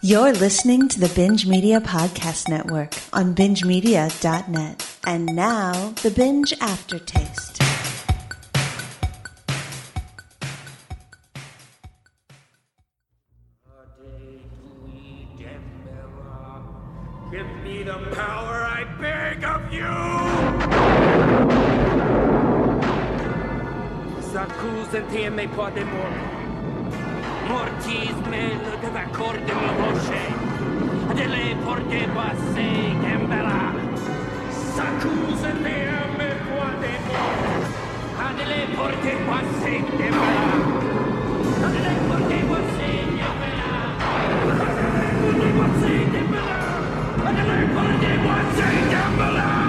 You're listening to the Binge Media Podcast Network on BingeMedia.net. And now, the Binge Aftertaste. Give me the power, I beg of you! S'accusati me pote mortis me lo deve corde mi voce delle porte basse gembela s'accusati me pote delle porte basse gembela delle porte basse gembela delle porte basse gembela delle porte basse gembela.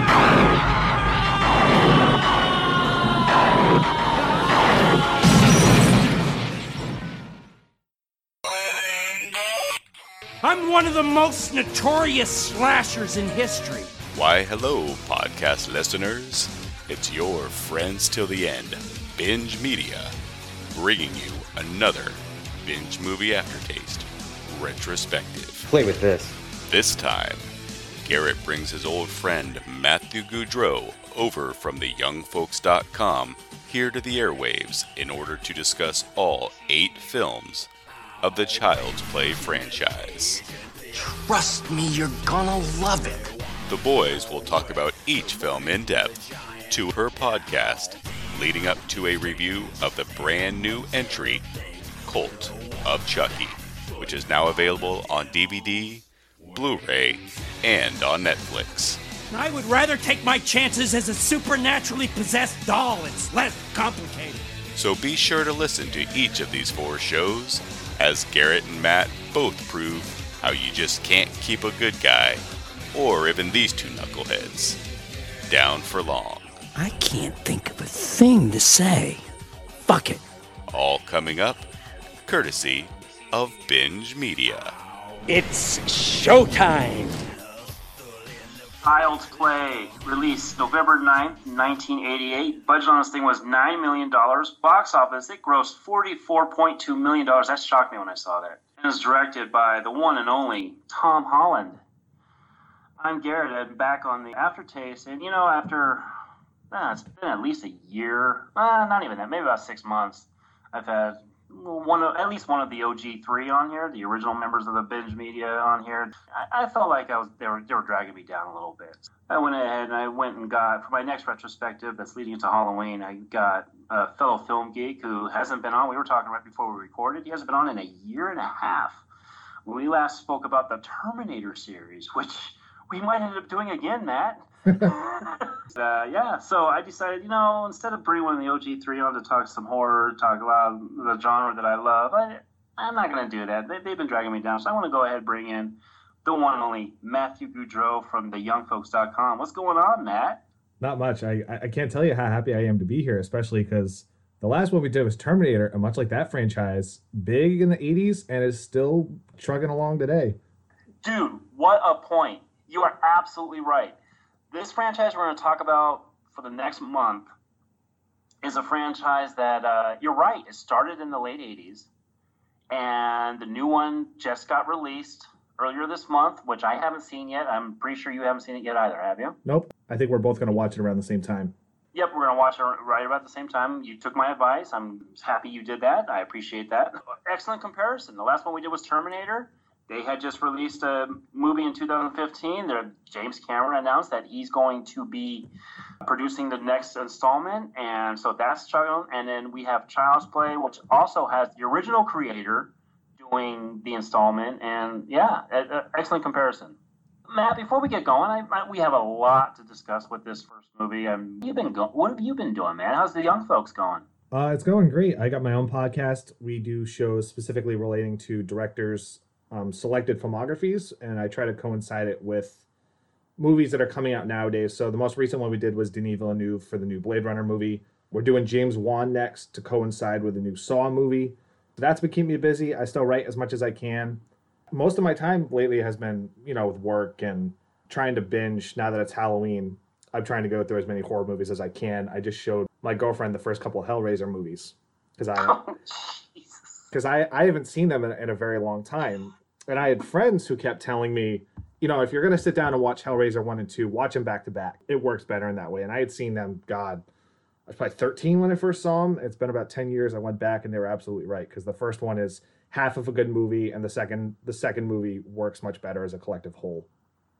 I'm one of the most notorious slashers in history. Why, hello, podcast listeners. It's your friends till the end, Binge Media, bringing you another Binge Movie Aftertaste retrospective. Play with this. This time, Garrett brings his old friend Matthew Goudreau over from theyoungfolks.com here to the airwaves in order to discuss all 8 films of the Child's Play franchise. Trust me, you're gonna love it. The boys will talk about each film in depth, 2 per podcast, leading up to a review of the brand new entry, Cult of Chucky, which is now available on DVD, Blu-ray, and on Netflix. I would rather take my chances as a supernaturally possessed doll. It's less complicated. So be sure to listen to each of these 4 shows, as Garrett and Matt both prove how you just can't keep a good guy, or even these 2 knuckleheads, down for long. I can't think of a thing to say. Fuck it. All coming up, courtesy of Binge Media. It's showtime. Child's Play, released November 9th, 1988. Budget on this thing was $9 million. Box office, it grossed $44.2 million. That shocked me when I saw that. It was directed by the one and only Tom Holland. I'm Garrett. I'm back on the Aftertaste. And, after, it's been at least a year. Not even that. Maybe about 6 months. I've had at least one of the OG3 on here, the original members of the Binge Media on here. I felt like they were dragging me down a little bit. I went ahead and I went and got, for my next retrospective that's leading into Halloween, I got a fellow film geek who hasn't been on. We were talking right before we recorded. He hasn't been on in a year and a half. When we last spoke about the Terminator series, which we might end up doing again, Matt. So I decided, instead of bringing one of the OG3 on to talk some horror, talk about the genre that I love, I'm not going to do that. They've been dragging me down, so I want to go ahead and bring in the one and only Matthew Goudreau from theyoungfolks.com. What's going on, Matt? Not much. I can't tell you how happy I am to be here, especially because the last one we did was Terminator, and much like that franchise, big in the 80s and is still trucking along today. Dude, what a point. You are absolutely right. This franchise we're going to talk about for the next month is a franchise that, you're right, it started in the late 80s, and the new one just got released earlier this month, which I haven't seen yet. I'm pretty sure you haven't seen it yet either, have you? Nope. I think we're both going to watch it around the same time. Yep, we're going to watch it right about the same time. You took my advice. I'm happy you did that. I appreciate that. Excellent comparison. The last one we did was Terminator. They had just released a movie in 2015. James Cameron announced that he's going to be producing the next installment, and so that's chugging. And then we have Child's Play, which also has the original creator doing the installment, and excellent comparison. Matt, before we get going, we have a lot to discuss with this first movie. What have you been doing, man? How's the young folks going? It's going great. I got my own podcast. We do shows specifically relating to directors' selected filmographies, and I try to coincide it with movies that are coming out nowadays. So the most recent one we did was Denis Villeneuve for the new Blade Runner movie. We're doing James Wan next to coincide with the new Saw movie. That's been keeping me busy. I still write as much as I can. Most of my time lately has been, with work and trying to binge. Now that it's Halloween, I'm trying to go through as many horror movies as I can. I just showed my girlfriend the first couple of Hellraiser movies because I haven't seen them in a very long time. And I had friends who kept telling me, you know, if you're going to sit down and watch Hellraiser 1 and 2, watch them back to back. It works better in that way. And I had seen them, God, I was probably 13 when I first saw them. It's been about 10 years. I went back and they were absolutely right, because the first one is half of a good movie, and the second movie works much better as a collective whole.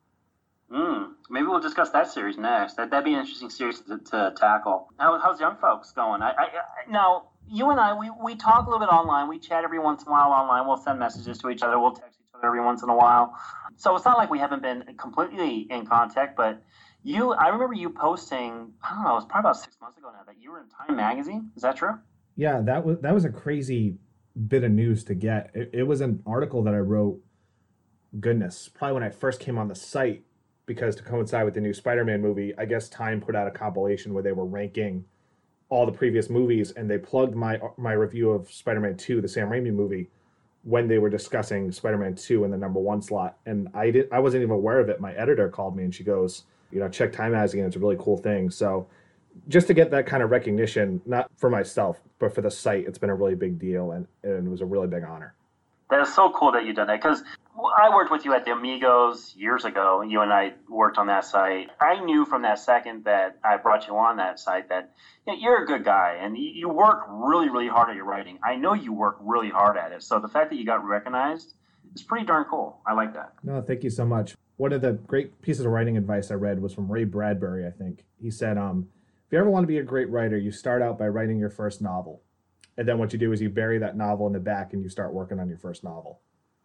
Maybe we'll discuss that series next. That'd be an interesting series to tackle. How's young folks going? Now, you and I, we talk a little bit online. We chat every once in a while online. We'll send messages to each other. We'll text each other every once in a while. So it's not like we haven't been completely in contact, but I remember you posting, I don't know, it was probably about 6 months ago now, that you were in Time Magazine. Is that true? Yeah, that was a crazy bit of news to get. It was an article that I wrote, goodness, probably when I first came on the site, because to coincide with the new Spider-Man movie, I guess Time put out a compilation where they were ranking all the previous movies, and they plugged my review of Spider-Man 2, the Sam Raimi movie, when they were discussing Spider-Man 2 in the number 1 slot. And I wasn't even aware of it. My editor called me and she goes, you know, check Time Magazine. It's a really cool thing. So just to get that kind of recognition, not for myself, but for the site, it's been a really big deal, and it was a really big honor. That is so cool that you've done that, because I worked with you at the Amigos years ago. You and I worked on that site. I knew from that second that I brought you on that site that you're a good guy, and you work really, really hard at your writing. I know you work really hard at it. So the fact that you got recognized is pretty darn cool. I like that. No, thank you so much. One of the great pieces of writing advice I read was from Ray Bradbury, I think. He said, if you ever want to be a great writer, you start out by writing your first novel. And then what you do is you bury that novel in the back and you start working on your first novel.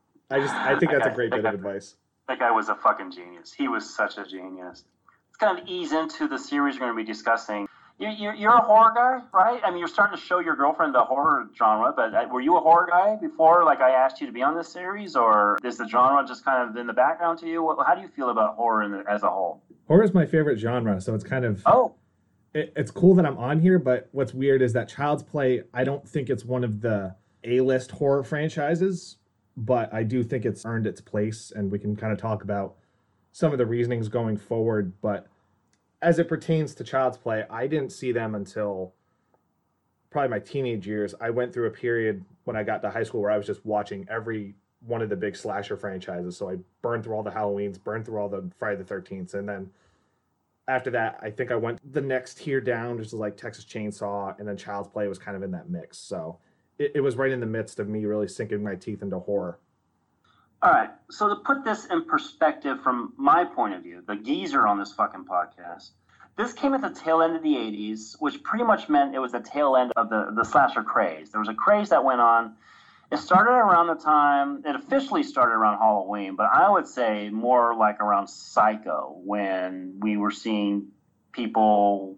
I think that's a great bit of advice. That guy was a fucking genius. He was such a genius. Let's kind of ease into the series we're going to be discussing. You're a horror guy, right? I mean, you're starting to show your girlfriend the horror genre, but were you a horror guy before, like I asked you to be on this series, or is the genre just kind of in the background to you? How do you feel about horror as a whole? Horror is my favorite genre, so it's kind of... It's cool that I'm on here, but what's weird is that Child's Play, I don't think it's one of the A-list horror franchises, but I do think it's earned its place, and we can kind of talk about some of the reasonings going forward. But as it pertains to Child's Play, I didn't see them until probably my teenage years. I went through a period when I got to high school where I was just watching every one of the big slasher franchises. So I burned through all the Halloweens, burned through all the Friday the 13th, and then after that, I think I went the next tier down, just like Texas Chainsaw, and then Child's Play was kind of in that mix. So it was right in the midst of me really sinking my teeth into horror. All right, so to put this in perspective from my point of view, the geezer on this fucking podcast, this came at the tail end of the 80s, which pretty much meant it was the tail end of the slasher craze. There was a craze that went on. It started around the time, it officially started around Halloween, but I would say more like around Psycho, when we were seeing people,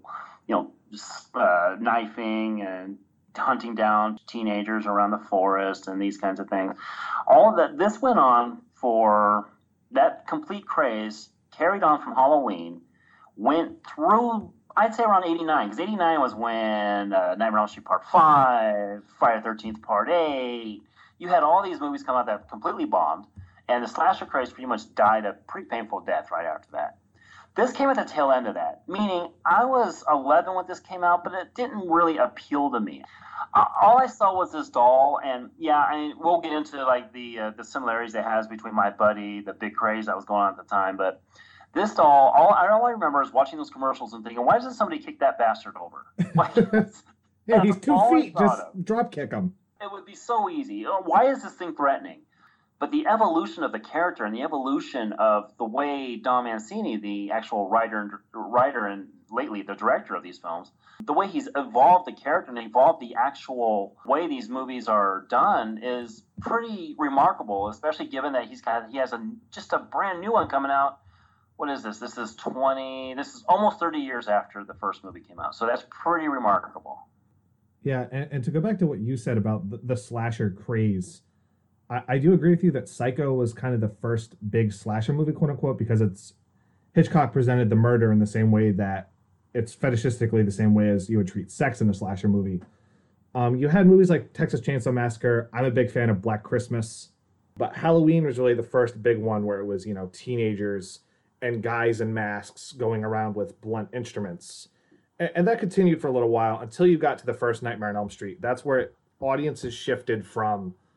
knifing and hunting down teenagers around the forest and these kinds of things. All of that, this went on for that complete craze, carried on from Halloween, went through, I'd say around 89, because 89 was when Nightmare on Elm Street Part 5, Friday the 13th Part 8, you had all these movies come out that completely bombed, and the slasher craze pretty much died a pretty painful death right after that. This came at the tail end of that, meaning I was 11 when this came out, but it didn't really appeal to me. All I saw was this doll, and we'll get into like the similarities it has between My Buddy, the big craze that was going on at the time, but this doll, all I remember is watching those commercials and thinking, why doesn't somebody kick that bastard over? Yeah, he's 2 feet, just drop kick him. It would be so easy. Why is this thing threatening? But the evolution of the character and the evolution of the way Don Mancini, the actual writer and lately the director of these films, the way he's evolved the character and evolved the actual way these movies are done is pretty remarkable, especially given that he has just a brand new one coming out. What is this? This is almost 30 years after the first movie came out. So that's pretty remarkable. Yeah, and to go back to what you said about the slasher craze, I do agree with you that Psycho was kind of the first big slasher movie, quote unquote, because Hitchcock presented the murder in the same way that it's fetishistically the same way as you would treat sex in a slasher movie. You had movies like Texas Chainsaw Massacre. I'm a big fan of Black Christmas, but Halloween was really the first big one where it was, teenagers and guys in masks going around with blunt instruments. And that continued for a little while until you got to the first Nightmare on Elm Street. That's where audiences shifted from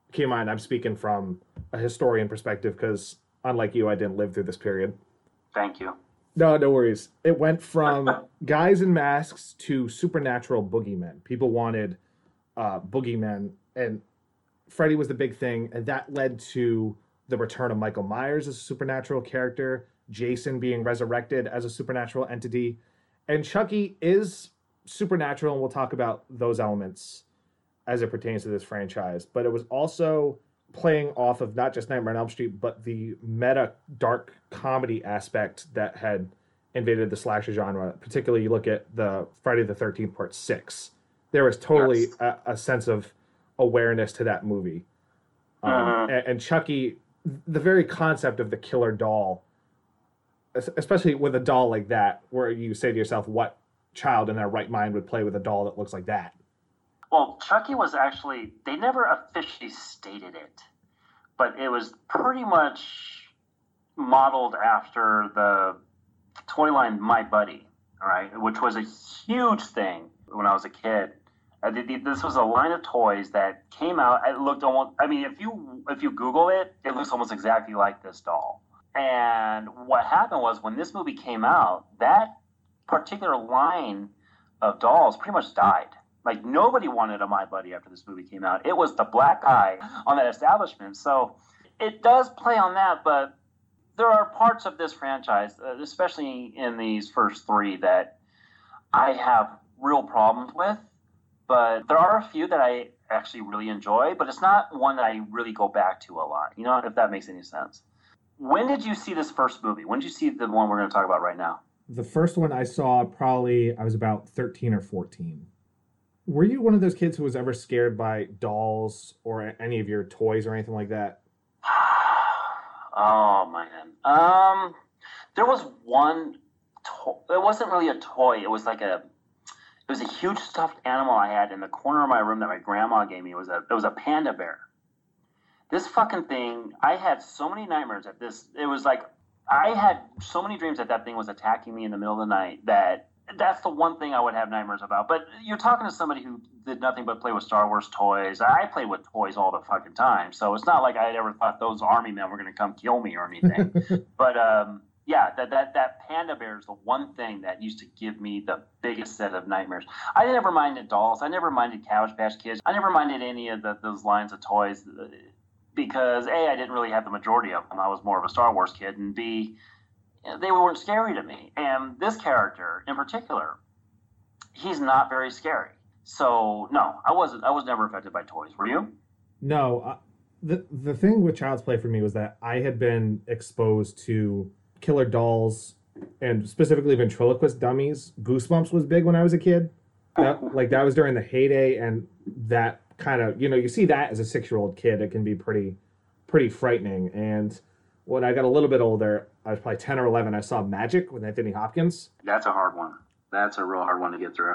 keep in mind, I'm speaking from a historian perspective because, unlike you, I didn't live through this period. Thank you. No, no worries. It went from guys in masks to supernatural boogeymen. People wanted boogeymen, and Freddy was the big thing, and that led to the return of Michael Myers as a supernatural character, Jason being resurrected as a supernatural entity, and Chucky is supernatural, and we'll talk about those elements as it pertains to this franchise. But it was also playing off of not just Nightmare on Elm Street, but the meta dark comedy aspect that had invaded the slasher genre. Particularly, you look at the Friday the 13th Part 6. There was totally a sense of awareness to that movie. And Chucky, the very concept of the killer doll, especially with a doll like that, where you say to yourself, what child in their right mind would play with a doll that looks like that? Well, Chucky was actually, they never officially stated it, but it was pretty much modeled after the toy line My Buddy, all right, which was a huge thing when I was a kid. This was a line of toys that came out. It looked almost, I mean, if you Google it, it looks almost exactly like this doll. And what happened was when this movie came out, that particular line of dolls pretty much died. Like, nobody wanted a My Buddy after this movie came out. It was the black eye on that establishment. So it does play on that, but there are parts of this franchise, especially in these first three, that I have real problems with. But there are a few that I actually really enjoy, but it's not one that I really go back to a lot. You know, if that makes any sense. When did you see this first movie? When did you see the one we're going to talk about right now? The first one I saw probably, I was about 13 or 14. Were you one of those kids who was ever scared by dolls or any of your toys or anything like that? Oh, man. There was one it wasn't really a toy. It was a huge stuffed animal I had in the corner of my room that my grandma gave me. It was a panda bear. This fucking thing, I had so many nightmares at this. It was like, I had so many dreams that thing was attacking me in the middle of the night that's the one thing I would have nightmares about. But you're talking to somebody who did nothing but play with Star Wars toys. I played with toys all the fucking time. So it's not like I had ever thought those army men were going to come kill me or anything. But yeah, that panda bear is the one thing that used to give me the biggest set of nightmares. I never minded dolls. I never minded Cabbage Patch Kids. I never minded any of those lines of toys because A, I didn't really have the majority of them. I was more of a Star Wars kid, and B, they weren't scary to me. And this character in particular, he's not very scary. So no, I was never affected by toys. Were you? No. The thing with Child's Play for me was that I had been exposed to killer dolls and specifically ventriloquist dummies. Goosebumps was big when I was a kid. That was during the heyday, and that kind of, you see that as a 6-year-old kid, it can be pretty frightening. And when I got a little bit older, I was probably 10 or 11, I saw Magic with Anthony Hopkins. That's a hard one. That's a real hard one to get through.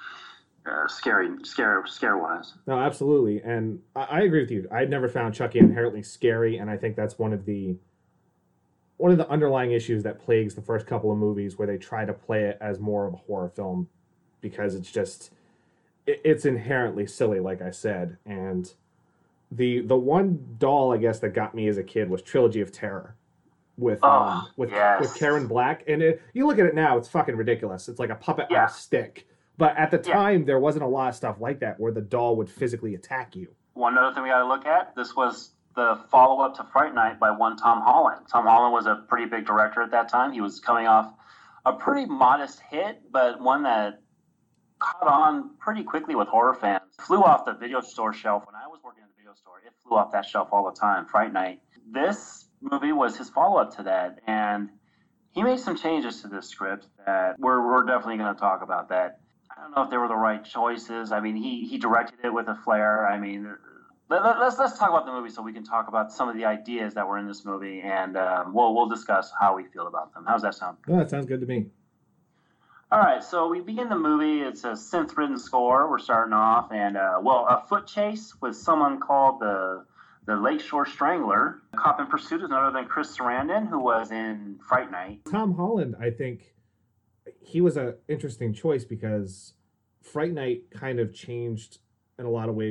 Scare-wise. No, absolutely. And I agree with you. I'd never found Chucky inherently scary, and I think that's one of the underlying issues that plagues the first couple of movies, where they try to play it as more of a horror film because it's inherently silly, like I said. And the one doll, I guess, that got me as a kid was Trilogy of Terror with Karen Black. And you look at it now, it's fucking ridiculous. It's like a puppet on a stick. But at the time, there wasn't a lot of stuff like that where the doll would physically attack you. One other thing we got to look at, this was the follow-up to Fright Night by one Tom Holland. Tom Holland was a pretty big director at that time. He was coming off a pretty modest hit, but one that caught on pretty quickly with horror fans. Flew off the video store shelf. When I was working at the video store, it flew off that shelf all the time, Fright Night. This movie was his follow-up to that, and he made some changes to this script that we're definitely going to talk about that. I don't know if they were the right choices. I mean, he directed it with a flair. I mean, let's talk about the movie so we can talk about some of the ideas that were in this movie, and we'll discuss how we feel about them. How's that sound? Oh, that sounds good to me. All right, so we begin the movie. It's a synth-ridden score. We're starting off, and a foot chase with someone called the Lakeshore Strangler. A cop in pursuit is none other than Chris Sarandon, who was in Fright Night. Tom Holland, I think, he was an interesting choice because Fright Night kind of changed in a lot of ways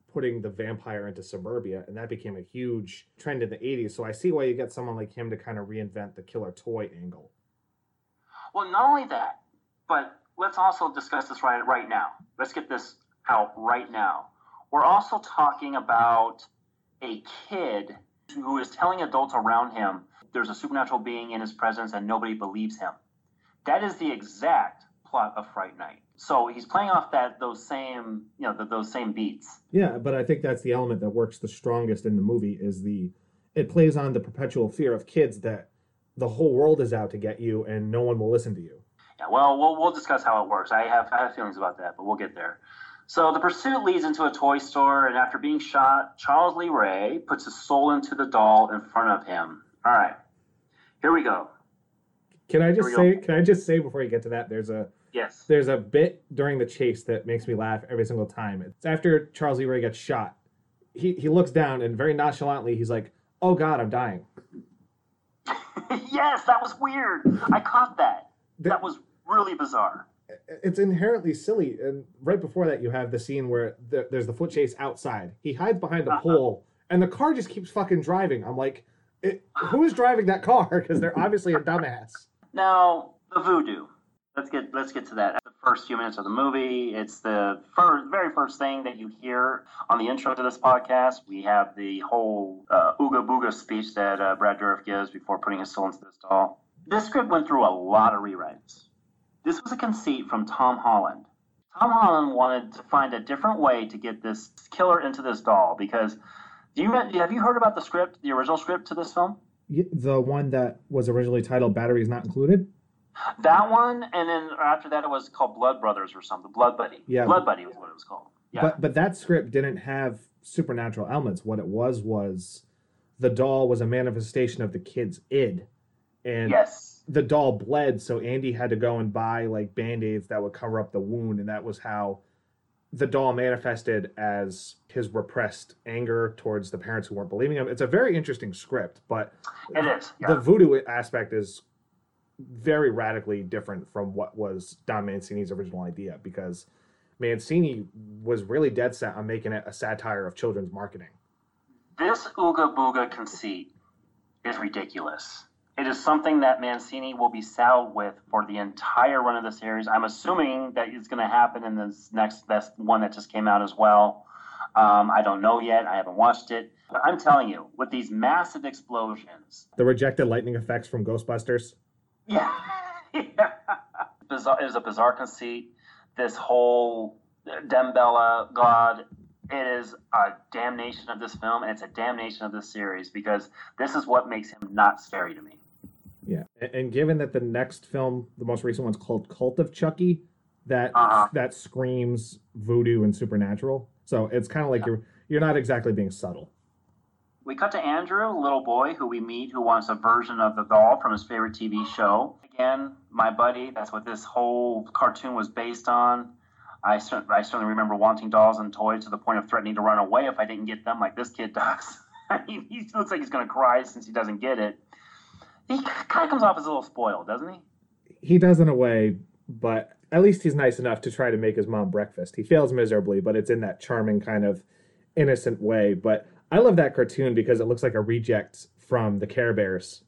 putting the vampire into suburbia, and that became a huge trend in the 80s. So I see why you get someone like him to kind of reinvent the killer toy angle. Well, not only that, but let's also discuss this right now. Let's get this out right now. We're also talking about a kid who is telling adults around him there's a supernatural being in his presence and nobody believes him. That is the exact plot of Fright Night. So he's playing off those same beats. Yeah, but I think that's the element that works the strongest in the movie is it plays on the perpetual fear of kids that the whole world is out to get you and no one will listen to you. Yeah, well, we'll discuss how it works. I have feelings about that, but we'll get there. So the pursuit leads into a toy store, and after being shot, Charles Lee Ray puts his soul into the doll in front of him. All right, here we go. Can I just say before you get to that, there's a bit during the chase that makes me laugh every single time. It's after Charles Lee Ray gets shot. He looks down and very nonchalantly he's like, "Oh God, I'm dying." Yes, that was weird. I caught that. That was really bizarre. It's inherently silly. And right before that, you have the scene where there's the foot chase outside. He hides behind a pole, and the car just keeps fucking driving. I'm like, who is driving that car? Because they're obviously a dumbass. Now, the voodoo. Let's get to that. The first few minutes of the movie, it's the very first thing that you hear on the intro to this podcast. We have the whole Ooga Booga speech that Brad Dourif gives before putting his soul into this doll. This script went through a lot of rewrites. This was a conceit from Tom Holland. Tom Holland wanted to find a different way to get this killer into this doll because have you heard about the script, the original script to this film? The one that was originally titled Batteries Not Included? That one, and then after that it was called Blood Brothers or something. Blood Buddy. Yeah. Blood Buddy was what it was called. Yeah. But that script didn't have supernatural elements. What it was the doll was a manifestation of the kid's id. And yes. The doll bled, so Andy had to go and buy like Band-Aids that would cover up the wound, and that was how the doll manifested as his repressed anger towards the parents who weren't believing him. It's a very interesting script, but it is. Yeah. The voodoo aspect is very radically different from what was Don Mancini's original idea, because Mancini was really dead set on making it a satire of children's marketing. This Ooga Booga conceit is ridiculous. It is something that Mancini will be saddled with for the entire run of the series. I'm assuming that it's going to happen in this next best one that just came out as well. I don't know yet. I haven't watched it. But I'm telling you, with these massive explosions. The rejected lightning effects from Ghostbusters. Yeah. Yeah. It is a bizarre conceit. This whole Dembella God, it is a damnation of this film, and it's a damnation of this series, because this is what makes him not scary to me. Yeah, and given that the next film, the most recent one's called Cult of Chucky, that screams voodoo and supernatural. So it's kind of like you're not exactly being subtle. We cut to Andrew, a little boy who we meet who wants a version of the doll from his favorite TV show. Again, my buddy, that's what this whole cartoon was based on. I certainly remember wanting dolls and toys to the point of threatening to run away if I didn't get them like this kid does. He looks like he's going to cry since he doesn't get it. He kind of comes off as a little spoiled, doesn't he? He does in a way, but at least he's nice enough to try to make his mom breakfast. He fails miserably, but it's in that charming kind of innocent way. But I love that cartoon because it looks like a reject from the Care Bears.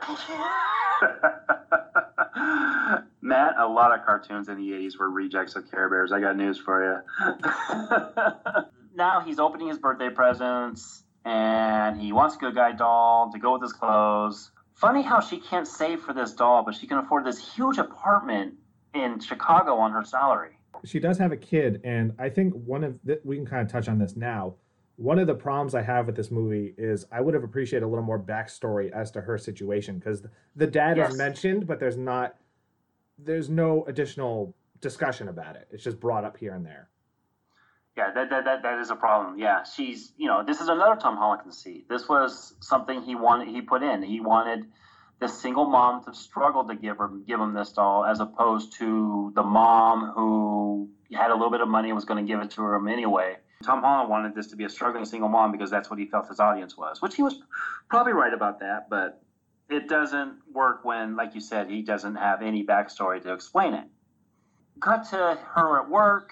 Matt, a lot of cartoons in the 80s were rejects of Care Bears. I got news for you. Now he's opening his birthday presents, and he wants a good guy doll to go with his clothes. Funny how she can't save for this doll, but she can afford this huge apartment in Chicago on her salary. She does have a kid, and I think we can kind of touch on this now. One of the problems I have with this movie is I would have appreciated a little more backstory as to her situation, because the dad is mentioned, but there's no additional discussion about it. It's just brought up here and there. Yeah, that is a problem. Yeah, she's, this is another Tom Holland conceit. This was something he put in. He wanted the single mom to struggle to give him this doll, as opposed to the mom who had a little bit of money and was going to give it to him anyway. Tom Holland wanted this to be a struggling single mom because that's what he felt his audience was, which he was probably right about that, but it doesn't work when, like you said, he doesn't have any backstory to explain it. Cut to her at work.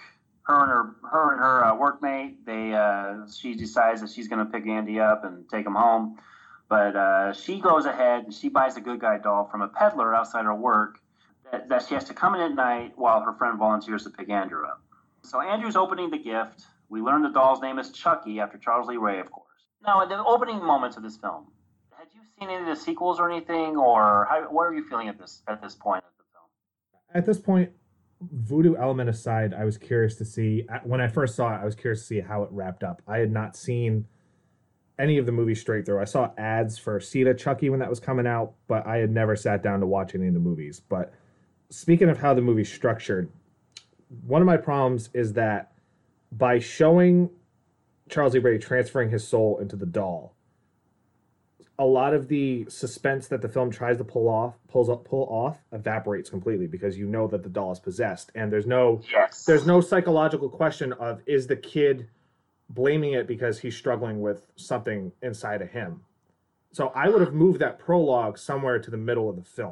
her workmate, she decides that she's going to pick Andy up and take him home. But she goes ahead and she buys a good guy doll from a peddler outside her work that she has to come in at night while her friend volunteers to pick Andrew up. So Andrew's opening the gift. We learn the doll's name is Chucky, after Charles Lee Ray, of course. Now, in the opening moments of this film, had you seen any of the sequels or anything, or what are you feeling at this point of the film? At this point, voodoo element aside, I was curious to see, when I first saw it, I was curious to see how it wrapped up. I had not seen any of the movies straight through. I saw ads for Sita Chucky when that was coming out, but I had never sat down to watch any of the movies. But speaking of how the movie's structured, one of my problems is that by showing Charles Lee Ray transferring his soul into the doll, a lot of the suspense that the film tries to pull off evaporates completely, because you know that the doll is possessed, and there's no psychological question of, is the kid blaming it because he's struggling with something inside of him. So I would have moved that prologue somewhere to the middle of the film.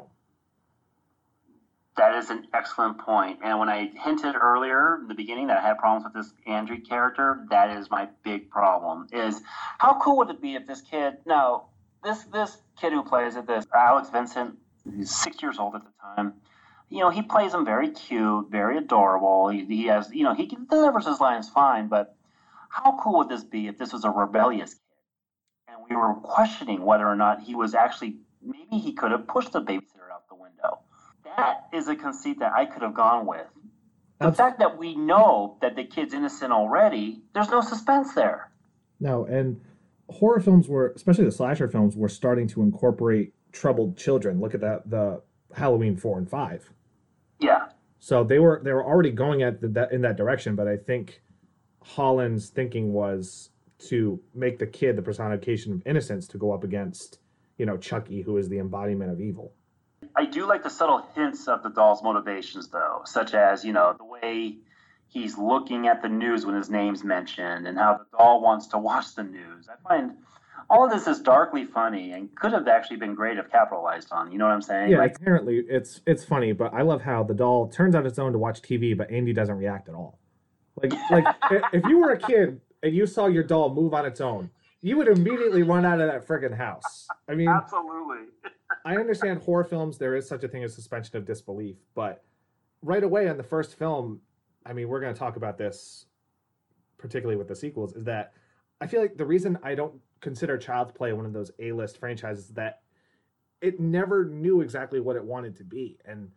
That is an excellent point. And when I hinted earlier in the beginning that I had problems with this Andrew character, that is my big problem, is how cool would it be if this kid, now, this kid who plays it, this Alex Vincent, he's 6 years old at the time, he plays him very cute, very adorable. He has, he delivers his lines fine, but how cool would this be if this was a rebellious kid and we were questioning whether or not he was actually, maybe he could have pushed the babysitter out the window. That is a conceit that I could have gone with. The fact that we know that the kid's innocent already, there's no suspense there. No, and horror films especially the slasher films, were starting to incorporate troubled children. Look at the Halloween 4 and 5. Yeah. So they were already going in that direction, but I think Holland's thinking was to make the kid the personification of innocence to go up against, Chucky, who is the embodiment of evil. I do like the subtle hints of the doll's motivations, though, such as, the way he's looking at the news when his name's mentioned and how the doll wants to watch the news. I find all of this is darkly funny and could have actually been great if capitalized on. You know what I'm saying? Yeah, apparently it's funny, but I love how the doll turns on its own to watch TV, but Andy doesn't react at all. Like if you were a kid and you saw your doll move on its own, you would immediately run out of that friggin' house. I mean, absolutely. I understand horror films, there is such a thing as suspension of disbelief, but right away in the first film, I mean, we're going to talk about this, particularly with the sequels, is that I feel like the reason I don't consider Child's Play one of those A-list franchises is that it never knew exactly what it wanted to be. And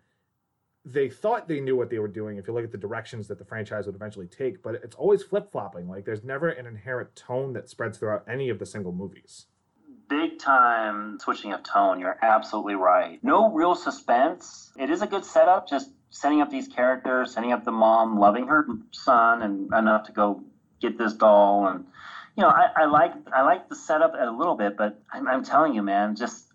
they thought they knew what they were doing if you look at the directions that the franchise would eventually take, but it's always flip-flopping. Like, there's never an inherent tone that spreads throughout any of the single movies. Big time switching of tone. You're absolutely right. No real suspense. It is a good setup, just setting up these characters, setting up the mom loving her son and enough to go get this doll. And, I like the setup a little bit, but I'm telling you, man,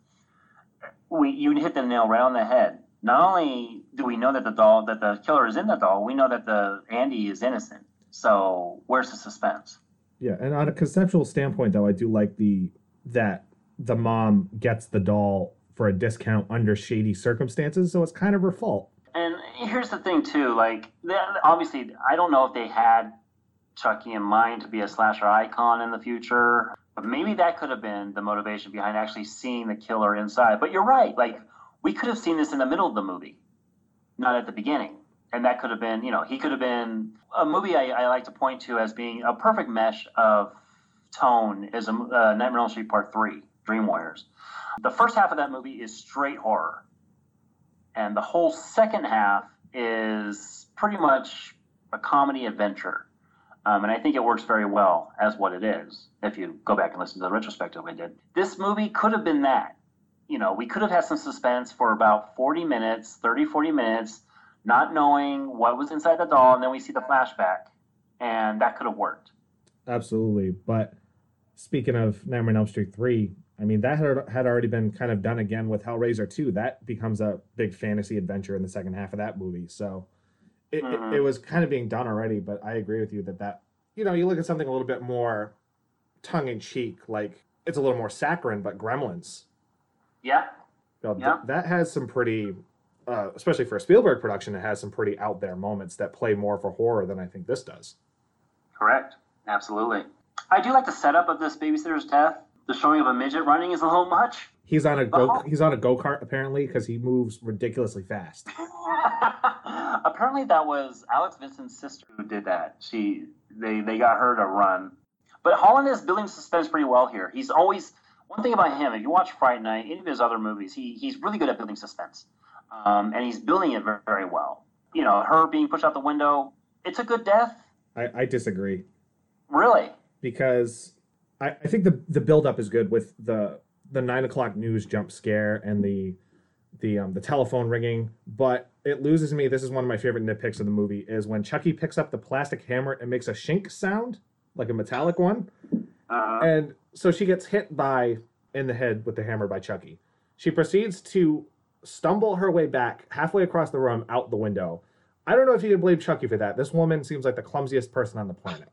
you hit the nail right on the head. Not only do we know that the killer is in the doll, we know that Andy is innocent. So where's the suspense? Yeah, and on a conceptual standpoint, though, I do like that the mom gets the doll for a discount under shady circumstances, so it's kind of her fault. And here's the thing, too. Like, obviously, I don't know if they had Chucky in mind to be a slasher icon in the future, but maybe that could have been the motivation behind actually seeing the killer inside. But you're right. Like, we could have seen this in the middle of the movie, not at the beginning. And that could have been, he could have been a movie I like to point to as being a perfect mesh of tone is Nightmare on Elm Street Part 3, Dream Warriors. The first half of that movie is straight horror. And the whole second half is pretty much a comedy adventure. And I think it works very well as what it is, if you go back and listen to the retrospective I did. This movie could have been that. We could have had some suspense for about 40 minutes, not knowing what was inside the doll, and then we see the flashback, and that could have worked. Absolutely. But speaking of Nightmare on Elm Street 3, I mean, that had already been kind of done again with Hellraiser 2. That becomes a big fantasy adventure in the second half of that movie. So it was kind of being done already, but I agree with you that you look at something a little bit more tongue-in-cheek, like it's a little more saccharine, but Gremlins. Yeah. That has some pretty especially for a Spielberg production, it has some pretty out there moments that play more for horror than I think this does. Correct. Absolutely. I do like the setup of this babysitter's death. The showing of a midget running is a little much. He's on a go-kart apparently because he moves ridiculously fast. Apparently that was Alex Vincent's sister who did that. They got her to run. But Holland is building suspense pretty well here. He's always, one thing about him, if you watch Fright Night, any of his other movies, he's really good at building suspense. And he's building it very, very well. You know, her being pushed out the window, it's a good death. I disagree. Really? Because I think the build-up is good with the 9 o'clock news jump scare and the telephone ringing, but it loses me. This is one of my favorite nitpicks of the movie is when Chucky picks up the plastic hammer and makes a shink sound, like a metallic one. And so she gets hit in the head with the hammer by Chucky. She proceeds to stumble her way back halfway across the room out the window. I don't know if you can blame Chucky for that. This woman seems like the clumsiest person on the planet.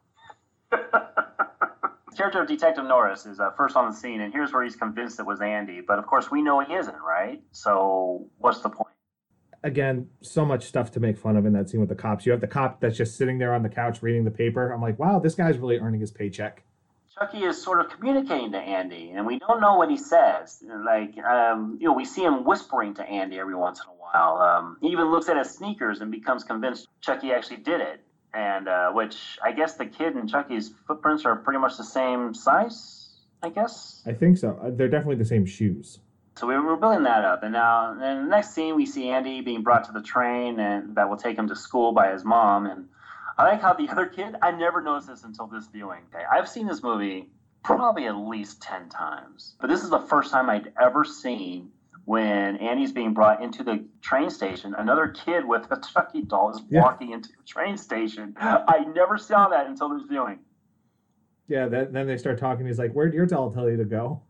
The character of Detective Norris is first on the scene, and here's where he's convinced it was Andy. But of course, we know he isn't, right? So what's the point? Again, so much stuff to make fun of in that scene with the cops. You have the cop that's just sitting there on the couch reading the paper. I'm like, wow, this guy's really earning his paycheck. Chucky is sort of communicating to Andy, and we don't know what he says. Like, we see him whispering to Andy every once in a while. He even looks at his sneakers and becomes convinced Chucky actually did it. And which I guess the kid and Chucky's footprints are pretty much the same size, I guess. I think so. They're definitely the same shoes. So we were building that up. And now in the next scene, we see Andy being brought to the train and that will take him to school by his mom. And I like how the other kid, I never noticed this until this viewing. Okay? I've seen this movie probably at least 10 times. But this is the first time I'd ever seen when Andy's being brought into the train station, another kid with a Chucky doll is walking into the train station. I never saw that until this viewing. Yeah, then they start talking. He's like, where'd your doll tell you to go?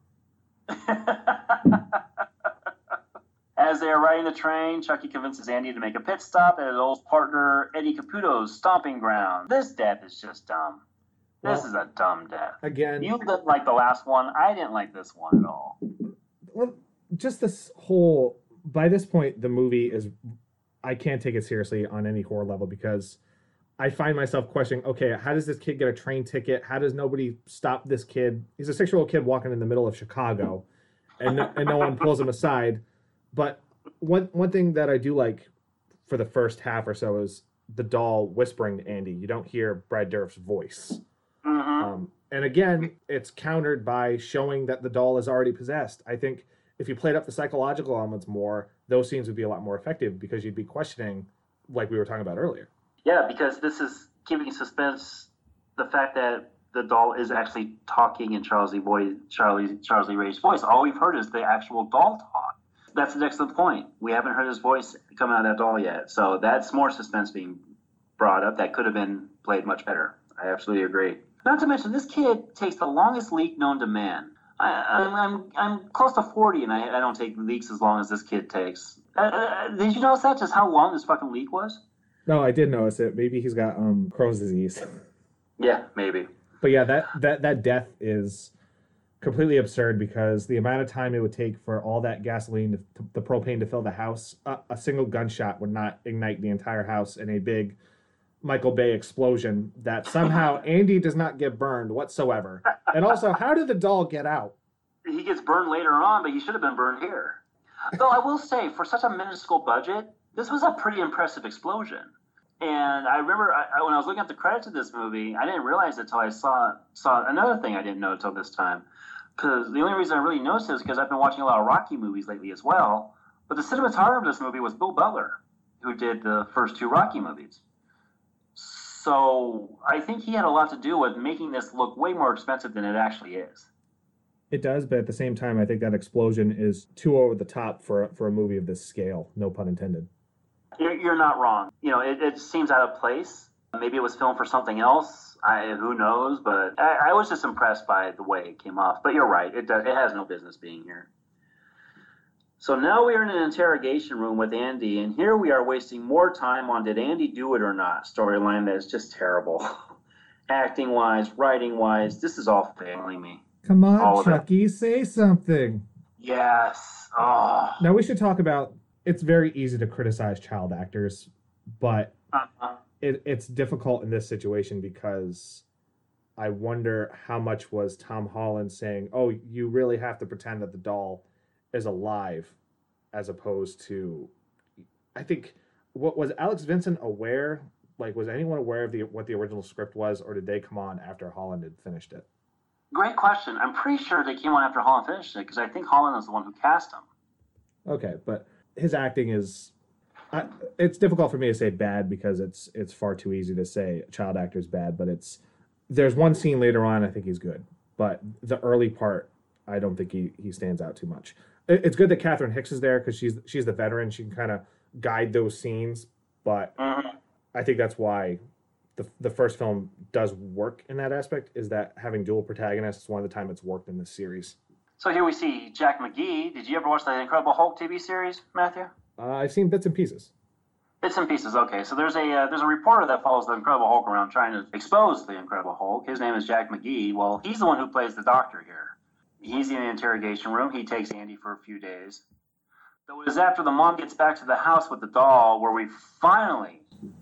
As they are riding the train, Chucky convinces Andy to make a pit stop at his old partner Eddie Caputo's stomping ground. This death is just dumb. This is a dumb death. Again, you didn't like the last one. I didn't like this one at all. Well, just this whole, by this point, the movie is, I can't take it seriously on any horror level because I find myself questioning, okay, how does this kid get a train ticket? How does nobody stop this kid? He's a 6-year-old kid walking in the middle of Chicago and no one pulls him aside. But one thing that I do like for the first half or so is the doll whispering to Andy. You don't hear Brad Dourif's voice. Mm-hmm. And again, it's countered by showing that the doll is already possessed. I think if you played up the psychological elements more, those scenes would be a lot more effective because you'd be questioning, like we were talking about earlier. Yeah, because this is keeping suspense the fact that the doll is actually talking in Charles Lee Ray's voice. All we've heard is the actual doll talk. That's an excellent point. We haven't heard his voice come out of that doll yet. So that's more suspense being brought up that could have been played much better. I absolutely agree. Not to mention, this kid takes the longest leak known to man. I'm close to 40, and I don't take leaks as long as this kid takes. Did you notice that? Just how long this fucking leak was? No, I did notice it. Maybe he's got Crohn's disease. Yeah, maybe. But yeah, that death is completely absurd because the amount of time it would take for all that gasoline, the propane to fill the house, a single gunshot would not ignite the entire house in a big Michael Bay explosion that somehow Andy does not get burned whatsoever. And also, how did the doll get out? He gets burned later on, but he should have been burned here. Though I will say, for such a minuscule budget, this was a pretty impressive explosion. And I remember when I was looking at the credits of this movie, I didn't realize it until I saw another thing I didn't know until this time. Because the only reason I really noticed it is because I've been watching a lot of Rocky movies lately as well. But the cinematographer of this movie was Bill Butler, who did the first 2 Rocky movies. So I think he had a lot to do with making this look way more expensive than it actually is. It does, but at the same time, I think that explosion is too over the top for a movie of this scale. No pun intended. You're not wrong. You know, it seems out of place. Maybe it was filmed for something else. Who knows? But I was just impressed by the way it came off. But you're right. It has no business being here. So now we are in an interrogation room with Andy, and here we are wasting more time on did Andy do it or not storyline that is just terrible. Acting-wise, writing-wise, this is all failing me. Come on, Chucky, say something. Yes. Oh. Now we should talk about it's very easy to criticize child actors, but Uh-huh. it's difficult in this situation because I wonder how much was Tom Holland saying, "Oh, you really have to pretend that the doll is alive," as opposed to, I think, what was Alex Vincent aware? Like, was anyone aware of what the original script was, or did they come on after Holland had finished it? Great question. I'm pretty sure they came on after Holland finished it because I think Holland was the one who cast him. Okay, but his acting is. It's difficult for me to say bad because it's far too easy to say a child actor is bad, but there's one scene later on I think he's good, but the early part I don't think he stands out too much. It's good that Catherine Hicks is there because she's the veteran. She can kind of guide those scenes, but I think that's why the first film does work in that aspect, is that having dual protagonists is one of the time it's worked in this series. So here we see Jack McGee. Did you ever watch the Incredible Hulk TV series, Matthew? I've seen bits and pieces. Bits and pieces. Okay, so there's a reporter that follows the Incredible Hulk around trying to expose the Incredible Hulk. His name is Jack McGee. Well, he's the one who plays the doctor here. He's in the interrogation room. He takes Andy for a few days. So it is after the mom gets back to the house with the doll where we finally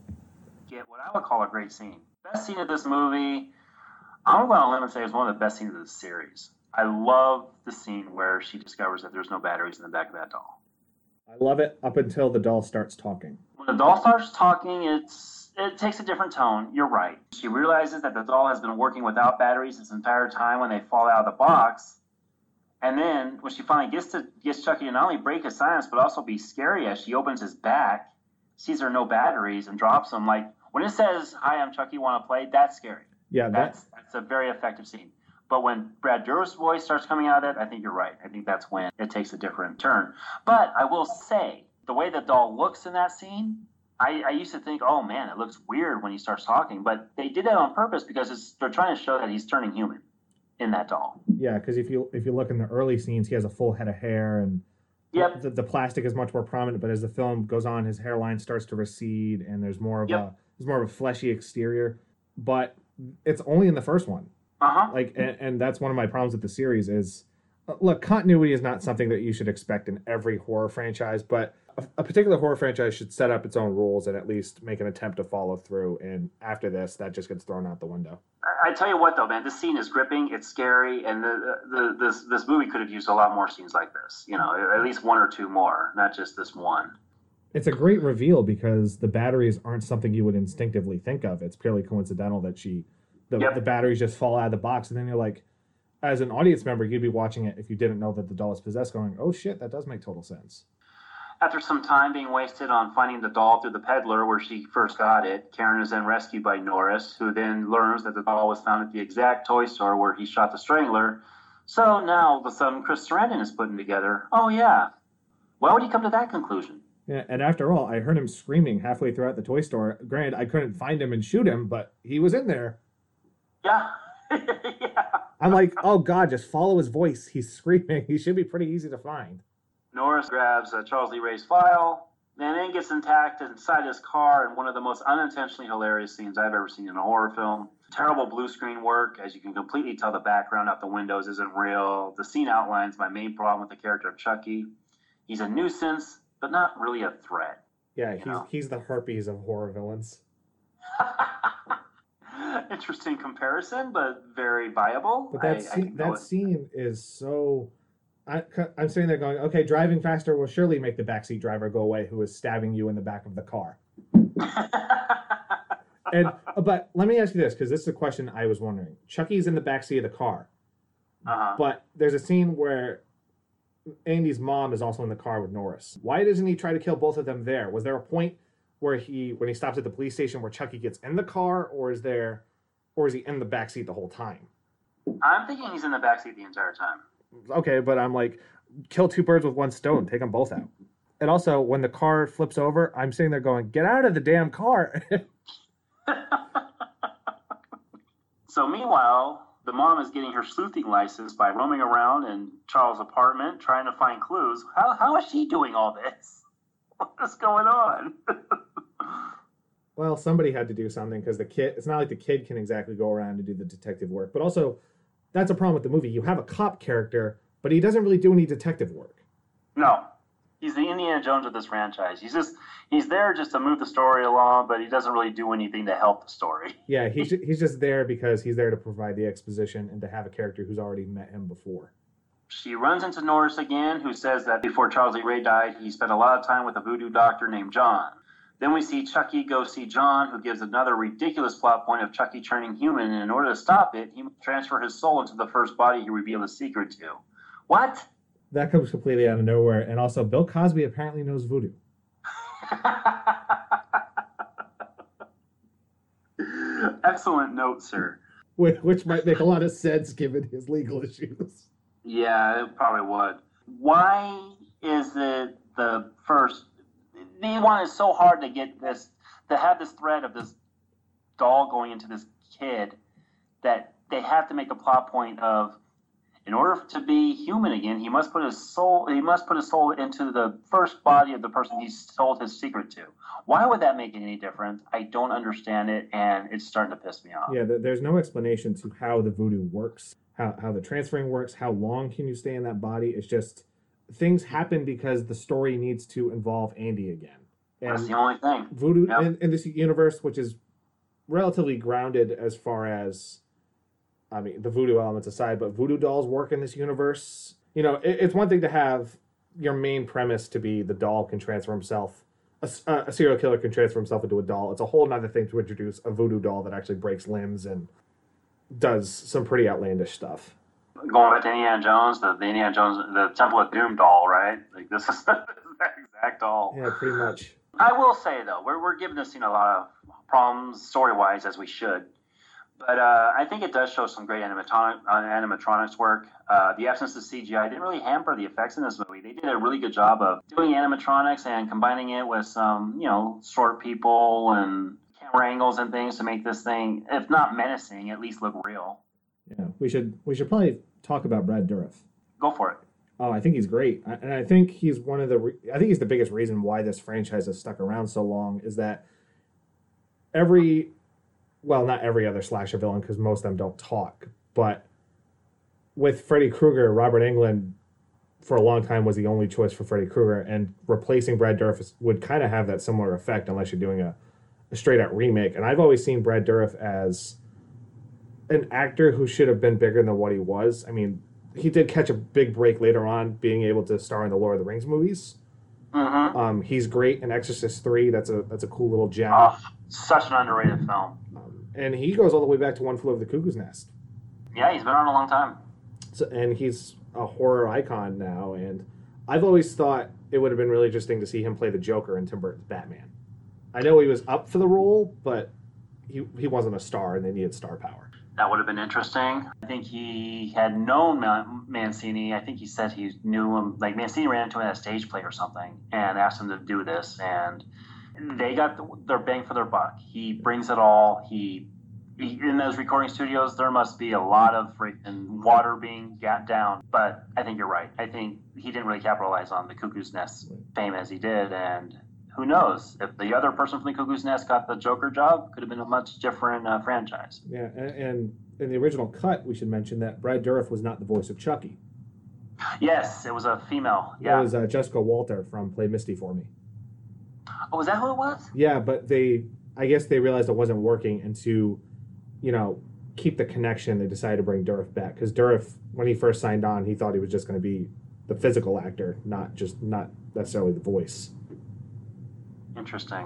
get what I would call a great scene. Best scene of this movie, I'm going to limit and say it's one of the best scenes of the series. I love the scene where she discovers that there's no batteries in the back of that doll. I love it up until the doll starts talking. When the doll starts talking, it takes a different tone. You're right. She realizes that the doll has been working without batteries this entire time when they fall out of the box. And then when she finally gets Chucky to not only break his silence, but also be scary as she opens his back, sees there are no batteries, and drops them. Like, when it says, "Hi, I'm Chucky, want to play?" That's scary. Yeah, that's a very effective scene. But when Brad Dourif's voice starts coming out of it, I think you're right. I think that's when it takes a different turn. But I will say, the way the doll looks in that scene, I used to think, oh man, it looks weird when he starts talking. But they did that on purpose because they're trying to show that he's turning human in that doll. Yeah, because if you look in the early scenes, he has a full head of hair, and yep. the plastic is much more prominent. But as the film goes on, his hairline starts to recede, and there's more of a fleshy exterior. But it's only in the first one. Like, and that's one of my problems with the series is, look, continuity is not something that you should expect in every horror franchise, but a particular horror franchise should set up its own rules and at least make an attempt to follow through. And after this, that just gets thrown out the window. I tell you what, though, man, this scene is gripping. It's scary, and this movie could have used a lot more scenes like this. You know, at least one or two more, not just this one. It's a great reveal because the batteries aren't something you would instinctively think of. It's purely coincidental that the batteries just fall out of the box, and then you're like, as an audience member, you'd be watching it if you didn't know that the doll is possessed, going, oh shit, that does make total sense. After some time being wasted on finding the doll through the peddler where she first got it, Karen is then rescued by Norris, who then learns that the doll was found at the exact toy store where he shot the Strangler. So now all of a sudden Chris Sarandon is putting together, oh yeah, why would he come to that conclusion? Yeah, and after all, I heard him screaming halfway throughout the toy store. Granted, I couldn't find him and shoot him, but he was in there. Yeah. Yeah. I'm like, oh God, just follow his voice. He's screaming. He should be pretty easy to find. Norris grabs Charles Lee Ray's file, and then gets intact inside his car in one of the most unintentionally hilarious scenes I've ever seen in a horror film. Terrible blue screen work, as you can completely tell the background out the windows isn't real. The scene outlines my main problem with the character of Chucky. He's a nuisance, but not really a threat. Yeah, he's the herpes of horror villains. Interesting comparison, but very viable. But that scene is so... I'm sitting there going, okay, driving faster will surely make the backseat driver go away who is stabbing you in the back of the car. But let me ask you this, because this is a question I was wondering. Chucky's in the backseat of the car, but there's a scene where Andy's mom is also in the car with Norris. Why doesn't he try to kill both of them there? Was there a point where when he stops at the police station where Chucky gets in the car, or is he in the backseat the whole time? I'm thinking he's in the backseat the entire time. Okay, but I'm like, kill two birds with one stone. Take them both out. And also, when the car flips over, I'm sitting there going, get out of the damn car. So meanwhile, the mom is getting her sleuthing license by roaming around in Charles' apartment, trying to find clues. How is she doing all this? What is going on? Well, somebody had to do something because it's not like the kid can exactly go around and do the detective work. But also, that's a problem with the movie. You have a cop character, but he doesn't really do any detective work. No. He's the Indiana Jones of this franchise. He's there just to move the story along, but he doesn't really do anything to help the story. Yeah, he's just there because he's there to provide the exposition and to have a character who's already met him before. She runs into Norris again, who says that before Charles Lee Ray died, he spent a lot of time with a voodoo doctor named John. Then we see Chucky go see John, who gives another ridiculous plot point of Chucky turning human, and in order to stop it, he must transfer his soul into the first body he revealed his secret to. What? That comes completely out of nowhere, and also Bill Cosby apparently knows voodoo. Excellent note, sir. Which might make a lot of sense given his legal issues. Yeah, it probably would. Why is it the first... They wanted so hard to get this, to have this thread of this doll going into this kid, that they have to make a plot point of, in order to be human again, he must put his soul into the first body of the person he sold his secret to. Why would that make any difference? I don't understand it, and it's starting to piss me off. Yeah, there's no explanation to how the voodoo works, how the transferring works, how long can you stay in that body. It's just things happen because the story needs to involve Andy again. And that's the only thing. Voodoo in this universe, which is relatively grounded as far as, I mean, the voodoo elements aside, but voodoo dolls work in this universe. You know, it's one thing to have your main premise to be the doll can transfer himself, a serial killer can transfer himself into a doll. It's a whole nother thing to introduce a voodoo doll that actually breaks limbs and does some pretty outlandish stuff. Going back to Indiana Jones, the Indiana Jones, the Temple of Doom doll, right? Like this is that exact doll. Yeah, pretty much. I will say though, we're giving this scene a lot of problems story-wise, as we should. But I think it does show some great animatronics work. The absence of CGI didn't really hamper the effects in this movie. They did a really good job of doing animatronics and combining it with some, short people and camera angles and things to make this thing, if not menacing, at least look real. Yeah, we should probably talk about Brad Dourif. Go for it. Oh, I think he's great, and I think he's I think he's the biggest reason why this franchise has stuck around so long. Is that not every other slasher villain, because most of them don't talk, but with Freddy Krueger, Robert Englund for a long time was the only choice for Freddy Krueger, and replacing Brad Dourif would kind of have that similar effect unless you're doing a straight-out remake. And I've always seen Brad Dourif as an actor who should have been bigger than what he was. I mean, he did catch a big break later on, being able to star in the Lord of the Rings movies. Mm-hmm. He's great in Exorcist 3. That's a cool little gem. Oh, such an underrated film. And he goes all the way back to One Flew Over the Cuckoo's Nest. Yeah, he's been on a long time. And he's a horror icon now. And I've always thought it would have been really interesting to see him play the Joker in Tim Burton's Batman. I know he was up for the role, but he wasn't a star, and they needed star power. That would have been interesting. I think he had known Mancini. I think he said he knew him. Like, Mancini ran into him at a stage play or something and asked him to do this. And they got their bang for their buck. He brings it all. He in those recording studios, there must be a lot of freaking water being got down. But I think you're right. I think he didn't really capitalize on the Cuckoo's Nest fame as he did. And who knows? If the other person from the Cuckoo's Nest got the Joker job, could have been a much different franchise. Yeah, and in the original cut, we should mention that Brad Dourif was not the voice of Chucky. Yes, it was a female. Yeah. It was Jessica Walter from Play Misty for Me. Oh, was that who it was? Yeah, but I guess they realized it wasn't working, and to, keep the connection, they decided to bring Dourif back. Because Dourif, when he first signed on, he thought he was just going to be the physical actor, not necessarily the voice. Interesting.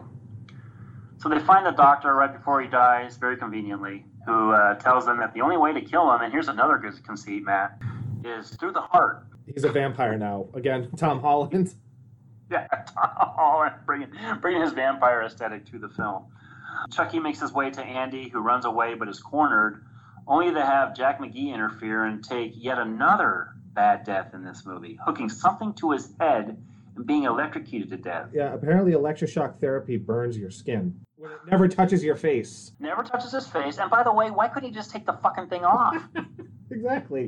So they find the doctor right before he dies, very conveniently, who tells them that the only way to kill him, and here's another good conceit, Matt, is through the heart. He's a vampire now. Again, Tom Holland. Yeah, Tom Holland bringing his vampire aesthetic to the film. Chucky makes his way to Andy, who runs away but is cornered, only to have Jack McGee interfere and take yet another bad death in this movie, hooking something to his head and being electrocuted to death. Yeah, apparently electroshock therapy burns your skin. When it never touches your face. Never touches his face. And by the way, why couldn't he just take the fucking thing off? Exactly.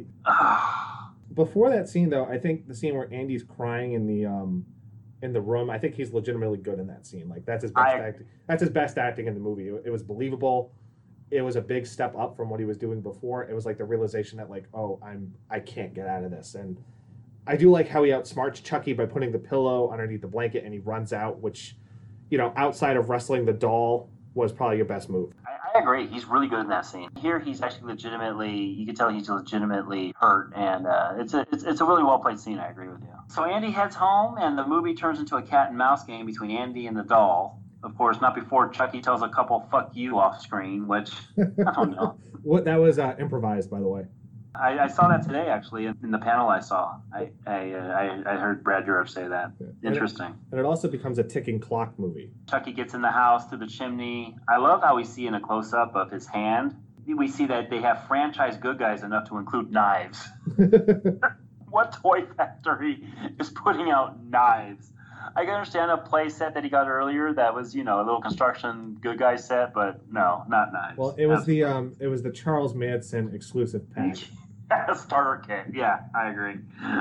Before that scene, though, I think the scene where Andy's crying in the room, I think he's legitimately good in that scene. Like, that's his best acting. That's his best acting in the movie. It was believable. It was a big step up from what he was doing before. It was like the realization that, like, oh, I can't get out of this. And I do like how he outsmarts Chucky by putting the pillow underneath the blanket and he runs out, which, outside of wrestling the doll, was probably your best move. I agree. He's really good in that scene. Here, he's actually you can tell he's legitimately hurt, and it's a really well played scene. I agree with you. So Andy heads home, and the movie turns into a cat and mouse game between Andy and the doll. Of course, not before Chucky tells a couple "fuck you" off screen, which I don't know. That was improvised, by the way. I saw that today, actually, in the panel I saw. I heard Brad Dourif say that. Yeah. Interesting. And it also becomes a ticking clock movie. Chucky gets in the house through the chimney. I love how we see in a close-up of his hand, we see that they have franchise good guys enough to include knives. What toy factory is putting out knives? I can understand a play set that he got earlier that was, a little construction good guy set, but no, not knives. Well, it was the Charles Manson exclusive pack. Starter kit. Yeah, I agree.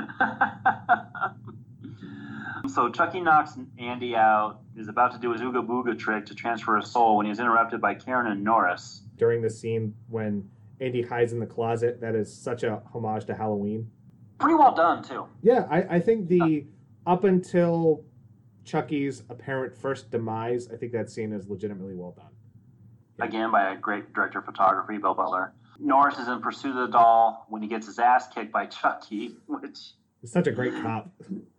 So Chucky knocks Andy out, is about to do his Ooga Booga trick to transfer his soul when he's interrupted by Karen and Norris. During the scene when Andy hides in the closet, that is such a homage to Halloween. Pretty well done, too. Yeah, I think up until Chucky's apparent first demise, I think that scene is legitimately well done. Yeah. Again, by a great director of photography, Bill Butler. Norris is in pursuit of the doll when he gets his ass kicked by Chucky, which... He's such a great cop.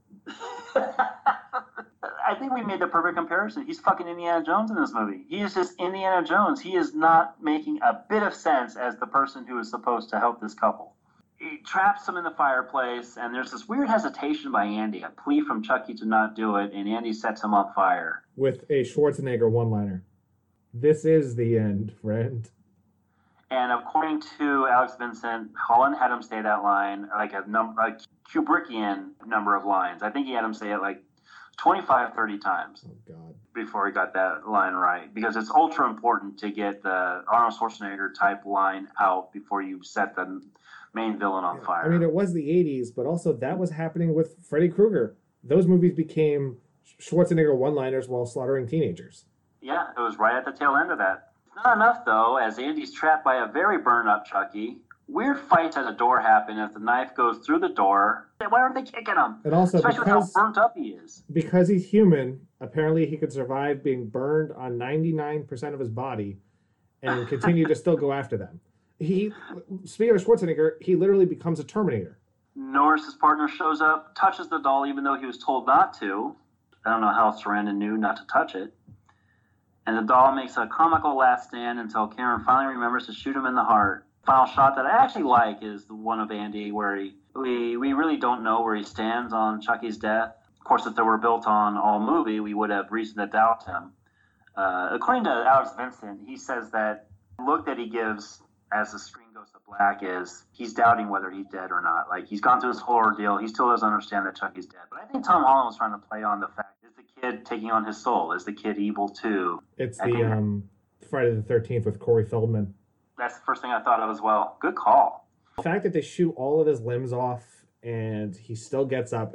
I think we made the perfect comparison. He's fucking Indiana Jones in this movie. He is just Indiana Jones. He is not making a bit of sense as the person who is supposed to help this couple. He traps him in the fireplace, and there's this weird hesitation by Andy, a plea from Chucky to not do it, and Andy sets him on fire. With a Schwarzenegger one-liner. This is the end, friend. And according to Alex Vincent, Holland had him say that line like a Kubrickian number of lines. I think he had him say it like 25, 30 times. Oh, God. Before he got that line right. Because it's ultra important to get the Arnold Schwarzenegger type line out before you set the main villain on fire. I mean, it was the 80s, but also that was happening with Freddy Krueger. Those movies became Schwarzenegger one-liners while slaughtering teenagers. Yeah, it was right at the tail end of that. Not enough, though, as Andy's trapped by a very burned-up Chucky. Weird fights at the door happen as the knife goes through the door. Why aren't they kicking him? And also, especially with how burnt up he is. Because he's human, apparently he could survive being burned on 99% of his body and continue to still go after them. Speaking of Schwarzenegger, he literally becomes a Terminator. Norris's partner shows up, touches the doll even though he was told not to. I don't know how Sarandon knew not to touch it. And the doll makes a comical last stand until Karen finally remembers to shoot him in the heart. Final shot that I actually like is the one of Andy where we really don't know where he stands on Chucky's death. Of course, if they were built on all movie, we would have reason to doubt him. According to Alex Vincent, he says that the look that he gives as the screen goes to black is he's doubting whether he's dead or not. Like, he's gone through this whole ordeal. He still doesn't understand that Chucky's dead. But I think Tom Holland was trying to play on the fact, is the kid taking on his soul? Is the kid evil too? It's the Friday the 13th with Corey Feldman. That's the first thing I thought of as well. Good call. The fact that they shoot all of his limbs off and he still gets up,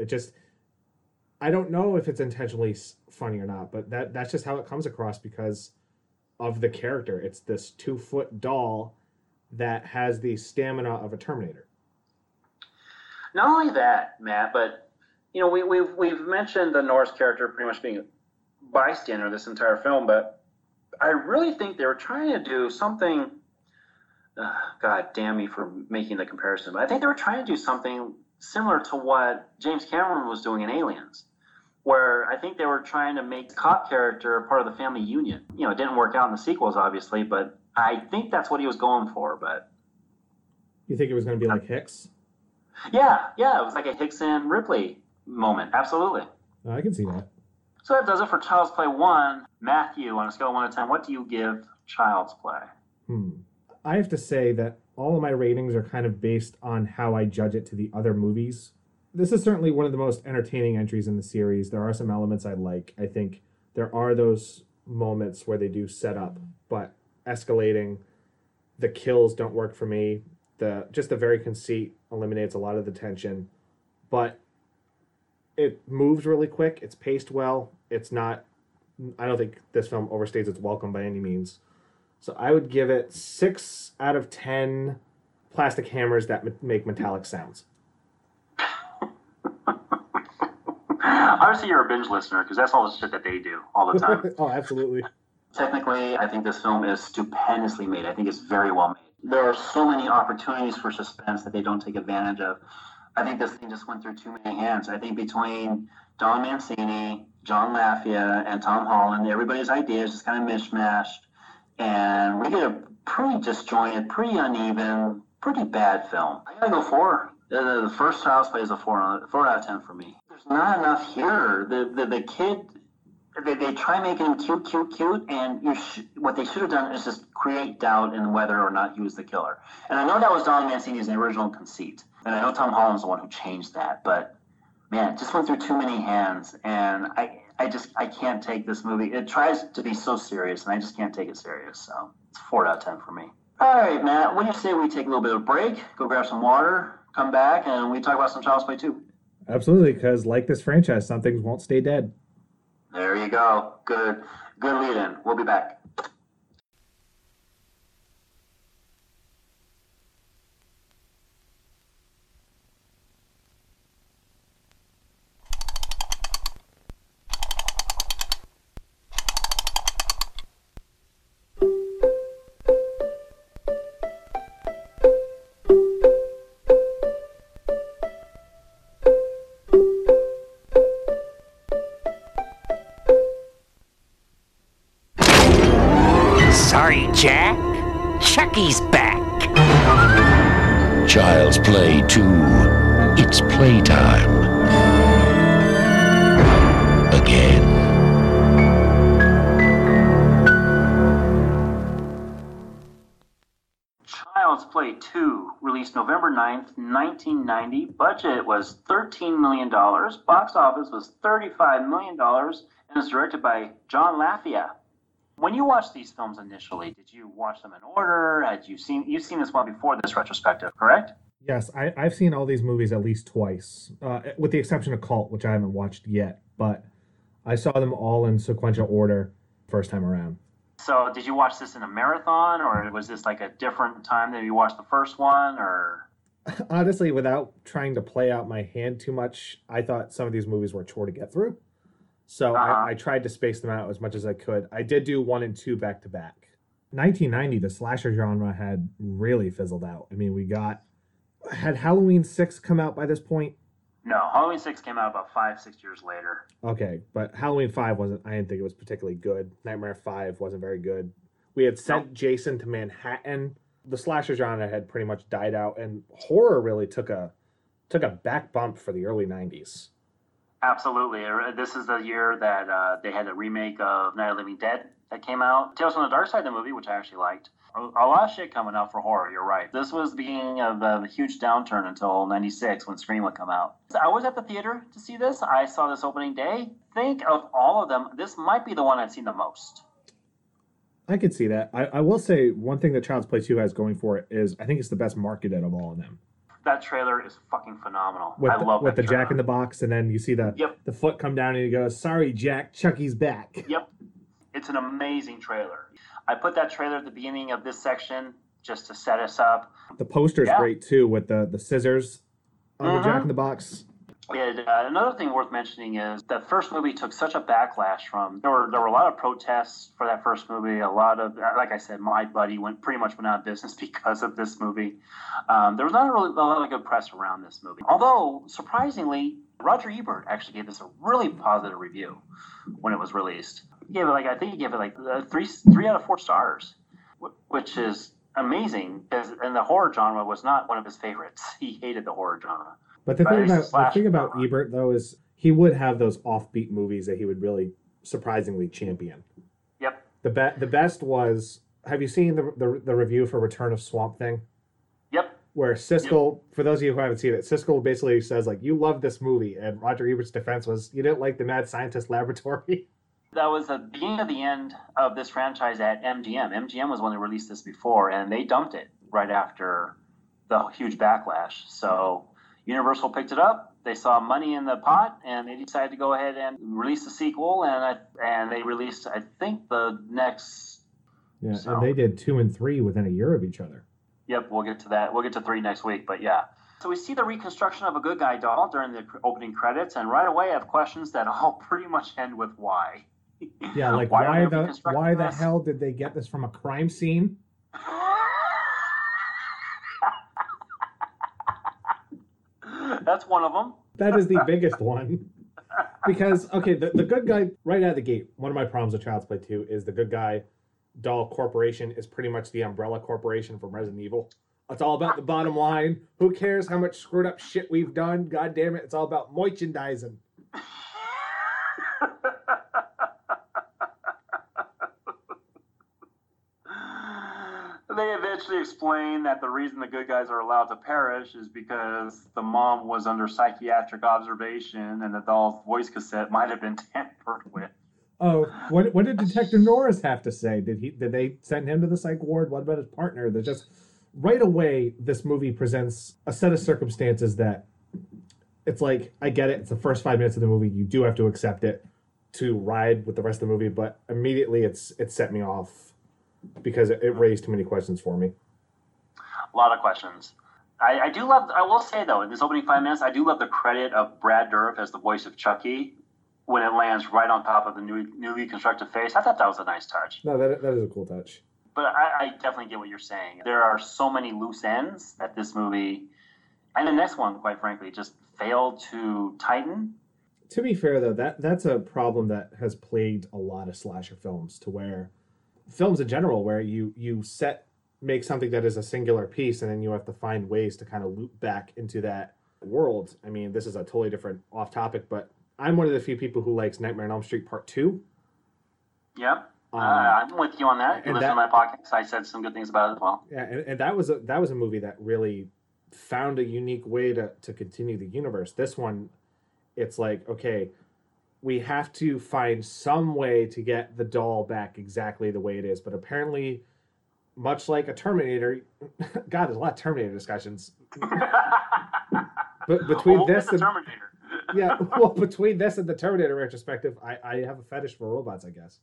I don't know if it's intentionally funny or not, but that's just how it comes across because of the character. It's this 2-foot doll that has the stamina of a Terminator. Not only that, Matt, but we've mentioned the Norris character pretty much being a bystander this entire film, but I really think they were trying to do something. God damn me for making the comparison, but I think they were trying to do something similar to what James Cameron was doing in Aliens, where I think they were trying to make the cop character part of the family union. It didn't work out in the sequels, obviously, but I think that's what he was going for. But you think it was going to be like Hicks? Yeah, it was like a Hicks and Ripley moment. Absolutely. I can see that. So that does it for Child's Play 1. Matthew, on a scale of 1 to 10, what do you give Child's Play? I have to say that all of my ratings are kind of based on how I judge it to the other movies. This is certainly one of the most entertaining entries in the series. There are some elements I like. I think there are those moments where they do set up, but escalating, the kills don't work for me. The very conceit eliminates a lot of the tension, but it moves really quick. It's paced well. I don't think this film overstays its welcome by any means. So I would give it 6 out of 10 plastic hammers that make metallic sounds. Obviously, you're a binge listener because that's all the shit that they do all the time. Oh, absolutely. Technically, I think this film is stupendously made. I think it's very well made. There are so many opportunities for suspense that they don't take advantage of. I think this thing just went through too many hands. I think between Don Mancini, John Lafia, and Tom Holland, everybody's ideas just kind of mishmashed. And we get a pretty disjointed, pretty uneven, pretty bad film. I gotta go 4. The first Child's Play is a 4 out of 10 for me. There's not enough here. The kid, they try making him cute, and what they should have done is just create doubt in whether or not he was the killer. And I know that was Don Mancini's original conceit, and I know Tom Holland's the one who changed that, but man, it just went through too many hands, and I can't take this movie. It tries to be so serious, and I just can't take it serious, so it's 4 out of 10 for me. All right, Matt, what do you say we take a little bit of a break, go grab some water, come back, and we talk about some Child's Play 2? Absolutely, because like this franchise, some things won't stay dead. There you go. Good lead-in. We'll be back. Sorry, Jack. Chucky's back. Child's Play 2. It's playtime. Again. Child's Play 2, released November 9th, 1990. Budget was $13 million. Box office was $35 million. And it's directed by John Lafia. When you watched these films initially, did you watch them in order? You've seen this one before this retrospective, correct? Yes, I've seen all these movies at least twice, with the exception of Cult, which I haven't watched yet. But I saw them all in sequential order first time around. So did you watch this in a marathon, or was this like a different time than you watched the first one? Or Honestly, without trying to play out my hand too much, I thought some of these movies were a chore to get through. So I tried to space them out as much as I could. I did do 1 and 2 back to back. 1990, the slasher genre had really fizzled out. I mean, had Halloween 6 come out by this point? No, Halloween 6 came out about 5-6 years later. Okay, but Halloween 5 I didn't think it was particularly good. Nightmare 5 wasn't very good. We had sent Jason to Manhattan. The slasher genre had pretty much died out, and horror really took a back bump for the early 90s. Absolutely. This is the year that they had a remake of Night of the Living Dead that came out. Tales from the Dark Side, the movie, which I actually liked. A lot of shit coming out for horror, you're right. This was the beginning of the huge downturn until 96 when Scream would come out. I was at the theater to see this. I saw this opening day. Think of all of them, this might be the one I've seen the most. I could see that. I will say one thing that Child's Play 2 has going for it is I think it's the best marketed of all of them. That trailer is fucking phenomenal. With the trailer. Jack in the Box, and then you see the foot come down and he goes, "Sorry, Jack, Chucky's back." Yep. It's an amazing trailer. I put that trailer at the beginning of this section just to set us up. The poster's great too, with the scissors on the Jack in the Box. Another thing worth mentioning is that first movie took such a backlash from. There were a lot of protests for that first movie. A lot of, like I said, my buddy pretty much went out of business because of this movie. There was not a lot of good press around this movie. Although, surprisingly, Roger Ebert actually gave this a really positive review when it was released. He gave it 3 out of 4 stars, which is amazing. And the horror genre was not one of his favorites. He hated the horror genre. But the thing about Ebert, though, is he would have those offbeat movies that he would really surprisingly champion. Yep. The best was, have you seen the review for Return of Swamp Thing? Yep. Where Siskel, for those of you who haven't seen it, Siskel basically says, like, you love this movie, and Roger Ebert's defense was, you didn't like the Mad Scientist Laboratory. That was the beginning of the end of this franchise at MGM. MGM was when they released this before, and they dumped it right after the huge backlash. So Universal picked it up. They saw money in the pot, and they decided to go ahead and release the sequel. And they released, I think, the next. Yeah, so. And they did 2 and 3 within a year of each other. Yep, we'll get to that. We'll get to 3 next week, but yeah. So we see the reconstruction of a good guy doll during the opening credits, and right away I have questions that all pretty much end with why. Yeah, like why the hell did they get this from a crime scene? That's one of them. That is the biggest one. Because, okay, the good guy, right out of the gate, one of my problems with Child's Play 2 is the good guy doll corporation is pretty much the Umbrella Corporation from Resident Evil. It's all about the bottom line. Who cares how much screwed up shit we've done? God damn it, it's all about merchandising. They eventually explain that the reason the good guys are allowed to perish is because the mom was under psychiatric observation and the doll's voice cassette might have been tampered with. Oh, what did Detective Norris have to say? Did they send him to the psych ward? What about his partner? They're just right away. This movie presents a set of circumstances that it's like, I get it. It's the first 5 minutes of the movie. You do have to accept it to ride with the rest of the movie, but immediately it set me off. Because it raised too many questions for me. A lot of questions. I do love, I will say though, in this opening 5 minutes, I do love the credit of Brad Dourif as the voice of Chucky when it lands right on top of the newly constructed face. I thought that was a nice touch. No, that is a cool touch. But I definitely get what you're saying. There are so many loose ends that this movie, and the next one, quite frankly, just failed to tighten. To be fair though, that's a problem that has plagued a lot of slasher films, to where films in general, where you make something that is a singular piece and then you have to find ways to kind of loop back into that world. I mean, this is a totally different off topic, but I'm one of the few people who likes Nightmare on Elm Street Part 2. Yep. I'm with you on that. If you listen to my podcast, I said some good things about it as well. Yeah, and that was a movie that really found a unique way to continue the universe. This one, it's like, okay, we have to find some way to get the doll back exactly the way it is. But apparently, much like a Terminator, God, there's a lot of Terminator discussions. But between this and Terminator. Yeah, well, between this and the Terminator retrospective, I have a fetish for robots, I guess.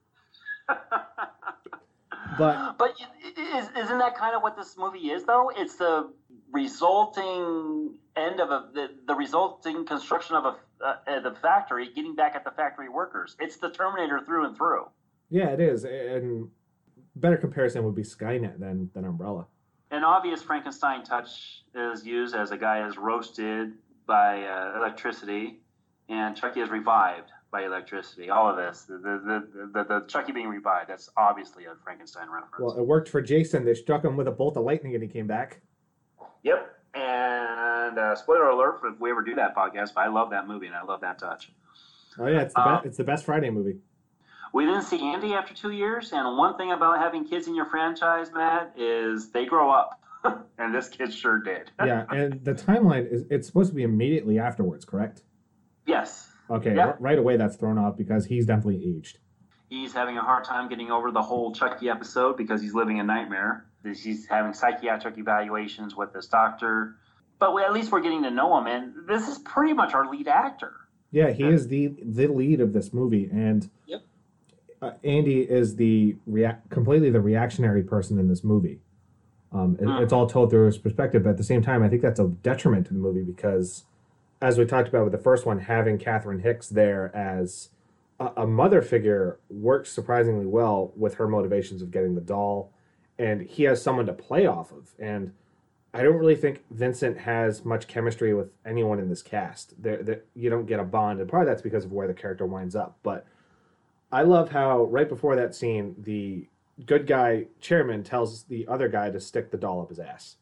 But isn't that kind of what this movie is, though? It's the resulting end of the resulting construction of the factory, getting back at the factory workers. It's the Terminator through and through. Yeah, it is. And better comparison would be Skynet than Umbrella. An obvious Frankenstein touch is used as a guy is roasted by electricity, and Chucky is revived by electricity. All of this, the Chucky being revived, that's obviously a Frankenstein reference. Well, it worked for Jason. They struck him with a bolt of lightning and he came back. Yep. And spoiler alert if we ever do that podcast, but I love that movie and I love that touch. Oh yeah, it's the best Friday movie. We didn't see Andy after 2 years, and one thing about having kids in your franchise, Matt, is they grow up. And this kid sure did. Yeah, and the timeline it's supposed to be immediately afterwards, correct? Yes. Okay, yep. Right away that's thrown off because he's definitely aged. He's having a hard time getting over the whole Chucky episode because he's living a nightmare. He's having psychiatric evaluations with this doctor. But at least we're getting to know him, and this is pretty much our lead actor. Yeah, he is the lead of this movie, and yep. Andy is completely the reactionary person in this movie. It's all told through his perspective, but at the same time, I think that's a detriment to the movie because, as we talked about with the first one, having Catherine Hicks there as a mother figure works surprisingly well with her motivations of getting the doll, and he has someone to play off of. And I don't really think Vincent has much chemistry with anyone in this cast. You don't get a bond, and part of that's because of where the character winds up. But I love how right before that scene, the good guy chairman tells the other guy to stick the doll up his ass.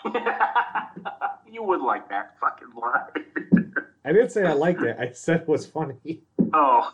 You would like that fucking line. I didn't say I liked it. I said it was funny. Oh.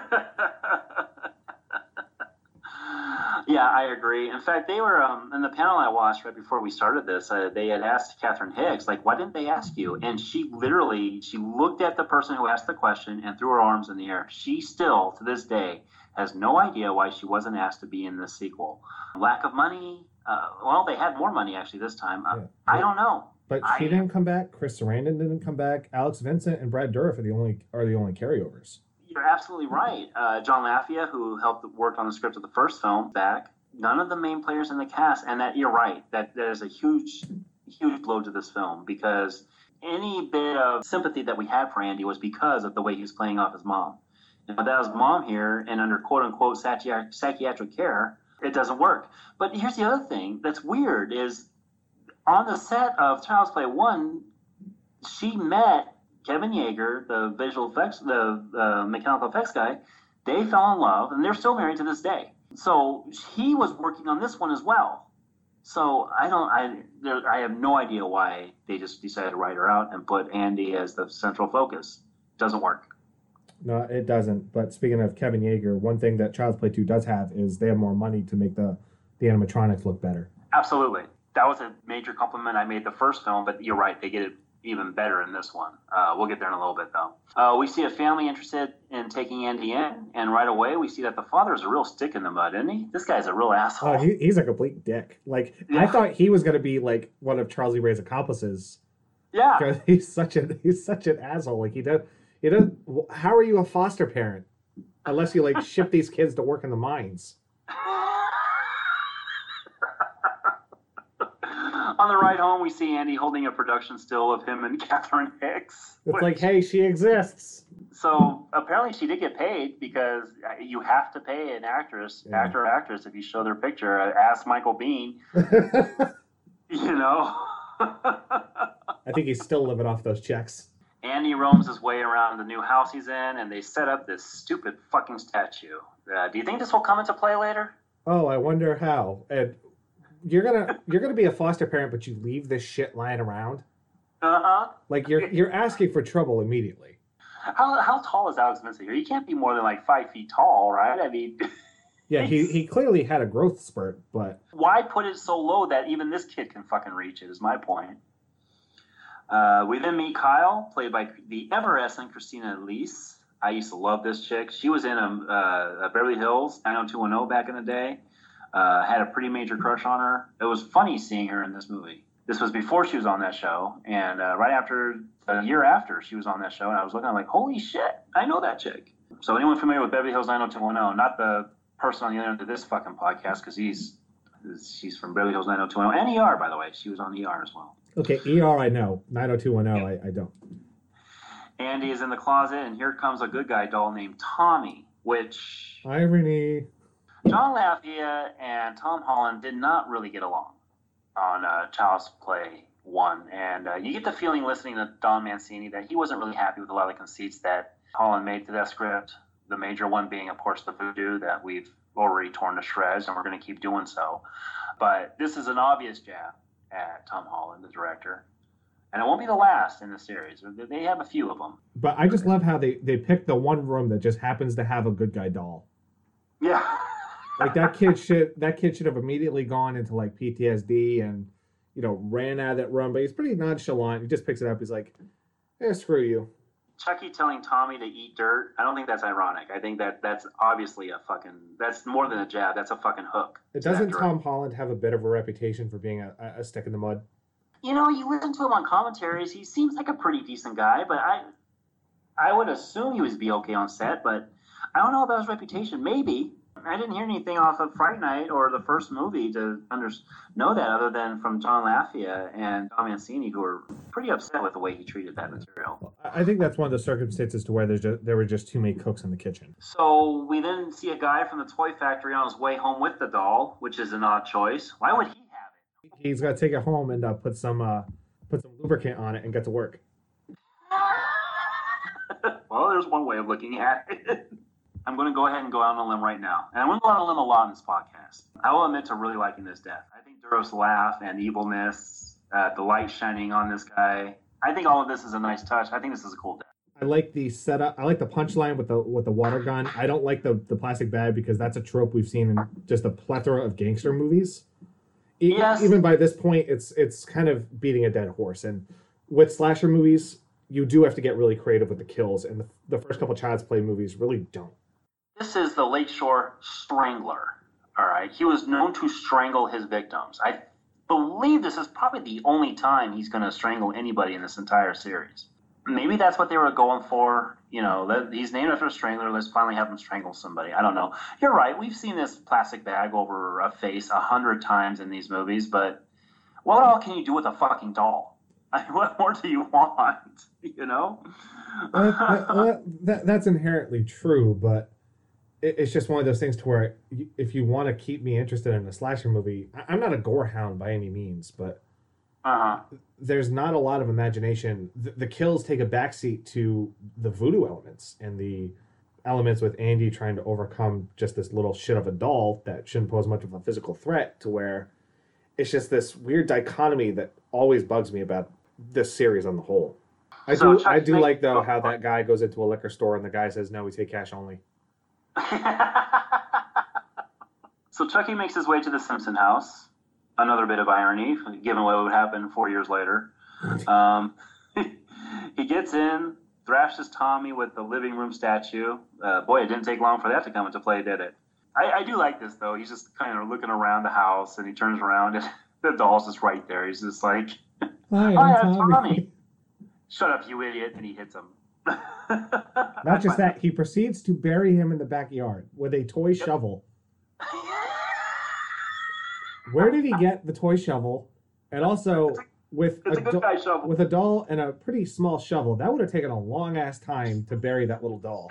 Yeah, I agree. In fact, they were, in the panel I watched right before we started this, they had asked Catherine Hicks, like, why didn't they ask you? And she looked at the person who asked the question and threw her arms in the air. She still, to this day, has no idea why she wasn't asked to be in this sequel. Lack of money? Well, they had more money, actually, this time. Yeah. I don't know. But she didn't come back. Chris Sarandon didn't come back. Alex Vincent and Brad Dourif are the only carryovers. You're absolutely right. John Lafia, who worked on the script of the first film, back. None of the main players in the cast, and that you're right. That there's a huge huge blow to this film, because any bit of sympathy that we had for Andy was because of the way he was playing off his mom. And without his mom here and under quote-unquote psychiatric care, it doesn't work. But here's the other thing that's weird is on the set of Child's Play 1, she met Kevin Yeager, the visual effects, the mechanical effects guy. They fell in love, and they're still married to this day. So he was working on this one as well. So I have no idea why they just decided to write her out and put Andy as the central focus. Doesn't work. No, it doesn't. But speaking of Kevin Yeager, one thing that Child's Play 2 does have is they have more money to make the animatronics look better. Absolutely. That was a major compliment I made the first film, but you're right, they get it even better in this one. We'll get there in a little bit, though. We see a family interested in taking Andy in, and right away we see that the father is a real stick in the mud, isn't he? This guy's a real asshole. Oh, he's a complete dick. Like, Yeah. I thought he was going to be like one of Charles Lee Ray's accomplices. Yeah. Because he's such an asshole. Like, he does. How are you a foster parent unless you like ship these kids to work in the mines? On the ride home, we see Andy holding a production still of him and Catherine Hicks. It's like, hey, she exists. So apparently she did get paid, because you have to pay an actor or actress if you show their picture. Ask Michael Biehn. You know. I think he's still living off those checks. Andy roams his way around the new house he's in, and they set up this stupid fucking statue. Do you think this will come into play later? Oh, I wonder how. And you're gonna be a foster parent, but you leave this shit lying around. Like you're asking for trouble immediately. How tall is Alex Vincent here? He can't be more than like 5 feet tall, right? I mean, yeah, he clearly had a growth spurt, but why put it so low that even this kid can fucking reach it? Is my point. We then meet Kyle, played by the ever-essent Christina Elise. I used to love this chick. She was in a Beverly Hills 90210 back in the day. Had a pretty major crush on her. It was funny seeing her in this movie. This was before she was on that show, and right after, a year after she was on that show, and I was looking, I'm like, holy shit, I know that chick. So anyone familiar with Beverly Hills 90210, not the person on the other end of this fucking podcast, because she's from Beverly Hills 90210, and ER, by the way. She was on ER as well. okay, ER I know, 90210 I don't. Andy is in the closet, and here comes a good guy doll named Tommy, which Irony. John Lafayette and Tom Holland did not really get along on Child's Play 1. And you get the feeling listening to Don Mancini that he wasn't really happy with a lot of the conceits that Holland made to that script. The major one being, of course, the voodoo that we've already torn to shreds, and we're going to keep doing so. But this is an obvious jab at Tom Holland, the director. And it won't be the last in the series. They have a few of them. But I just love how they picked the one room that just happens to have a good guy doll. Yeah. Like that kid should have immediately gone into like PTSD and, ran out of that room. But he's pretty nonchalant. He just picks it up. He's like, screw you. Chucky telling Tommy to eat dirt, I don't think that's ironic. I think that's obviously that's more than a jab. That's a fucking hook. Doesn't Tom Holland have a bit of a reputation for being a stick in the mud? You listen to him on commentaries, he seems like a pretty decent guy, but I would assume he would be okay on set, but I don't know about his reputation. Maybe. I didn't hear anything off of Fright Night or the first movie to know that, other than from John Lafayette and Tom Mancini, who were pretty upset with the way he treated that material. I think that's one of the circumstances to where there were just too many cooks in the kitchen. So we then see a guy from the toy factory on his way home with the doll, which is an odd choice. Why would he have it? He's got to take it home and put some lubricant on it and get to work. Well, there's one way of looking at it. I'm going to go ahead and go out on a limb right now. And I'm going to go out on a limb a lot in this podcast. I will admit to really liking this death. I think Duros' laugh and evilness, the light shining on this guy, I think all of this is a nice touch. I think this is a cool death. I like the setup. I like the punchline with the water gun. I don't like the plastic bag because that's a trope we've seen in just a plethora of gangster movies. Yes. Even by this point, it's kind of beating a dead horse. And with slasher movies, you do have to get really creative with the kills. And the first couple Child's Play movies really don't. This is the Lakeshore Strangler, all right? He was known to strangle his victims. I believe this is probably the only time he's going to strangle anybody in this entire series. Maybe that's what they were going for. He's named after a strangler. Let's finally have him strangle somebody. I don't know. You're right. We've seen this plastic bag over a face 100 times in these movies, but what all can you do with a fucking doll? I mean, what more do you want? You know? That's inherently true, but it's just one of those things to where if you want to keep me interested in a slasher movie, I'm not a gore hound by any means, but there's not a lot of imagination. The kills take a backseat to the voodoo elements and the elements with Andy trying to overcome just this little shit of a doll that shouldn't pose much of a physical threat, to where it's just this weird dichotomy that always bugs me about this series on the whole. I do like, though, how that guy goes into a liquor store and the guy says, no, we take cash only. So Chucky makes his way to the Simpson house. Another bit of irony, given what would happen 4 years later. He gets in, thrashes Tommy with the living room statue. Boy, it didn't take long for that to come into play, did it? I do like this, though. He's just kind of looking around the house, and he turns around, and the doll's just right there. He's just like, Hi, I'm Tommy. Shut up, you idiot, and he hits him. Not just that, he proceeds to bury him in the backyard with a toy shovel. Where did he get the toy shovel? And also, with a doll and a pretty small shovel, that would have taken a long-ass time to bury that little doll.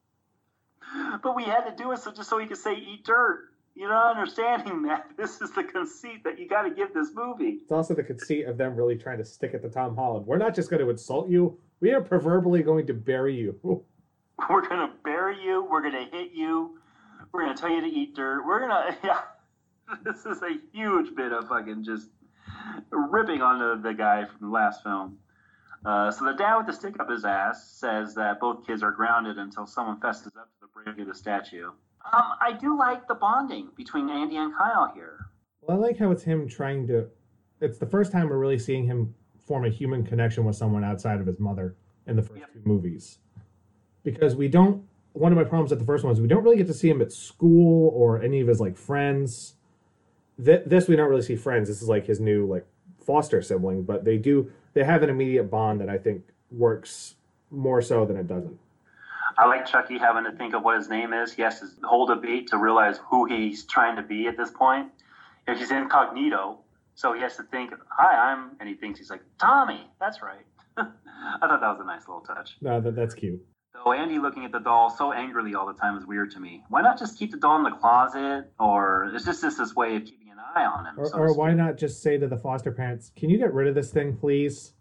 But we had to do it just so he could say, eat dirt. You're not understanding that. This is the conceit that you got to give this movie. It's also the conceit of them really trying to stick it to Tom Holland. We're not just going to insult you. We are proverbially going to bury you. We're going to bury you. We're going to hit you. We're going to tell you to eat dirt. We're going to... Yeah. This is a huge bit of fucking just ripping onto the guy from the last film. So the dad with the stick up his ass says that both kids are grounded until someone fesses up to the break of the statue. I do like the bonding between Andy and Kyle here. Well, I like how it's him trying to... It's the first time we're really seeing him form a human connection with someone outside of his mother in the first two movies. Because we don't... One of my problems with the first one is we don't really get to see him at school or any of his, like, friends. This we don't really see friends. This is, like, his new, like, foster sibling. But they have an immediate bond that I think works more so than it doesn't. I like Chucky having to think of what his name is. He has to hold a beat to realize who he's trying to be at this point. If he's incognito, so he has to think, and he thinks he's like, Tommy, that's right. I thought that was a nice little touch. No, that's cute. So Andy looking at the doll so angrily all the time is weird to me. Why not just keep the doll in the closet? Or is this just this way of keeping an eye on him? Or why not just say to the foster parents, can you get rid of this thing, please?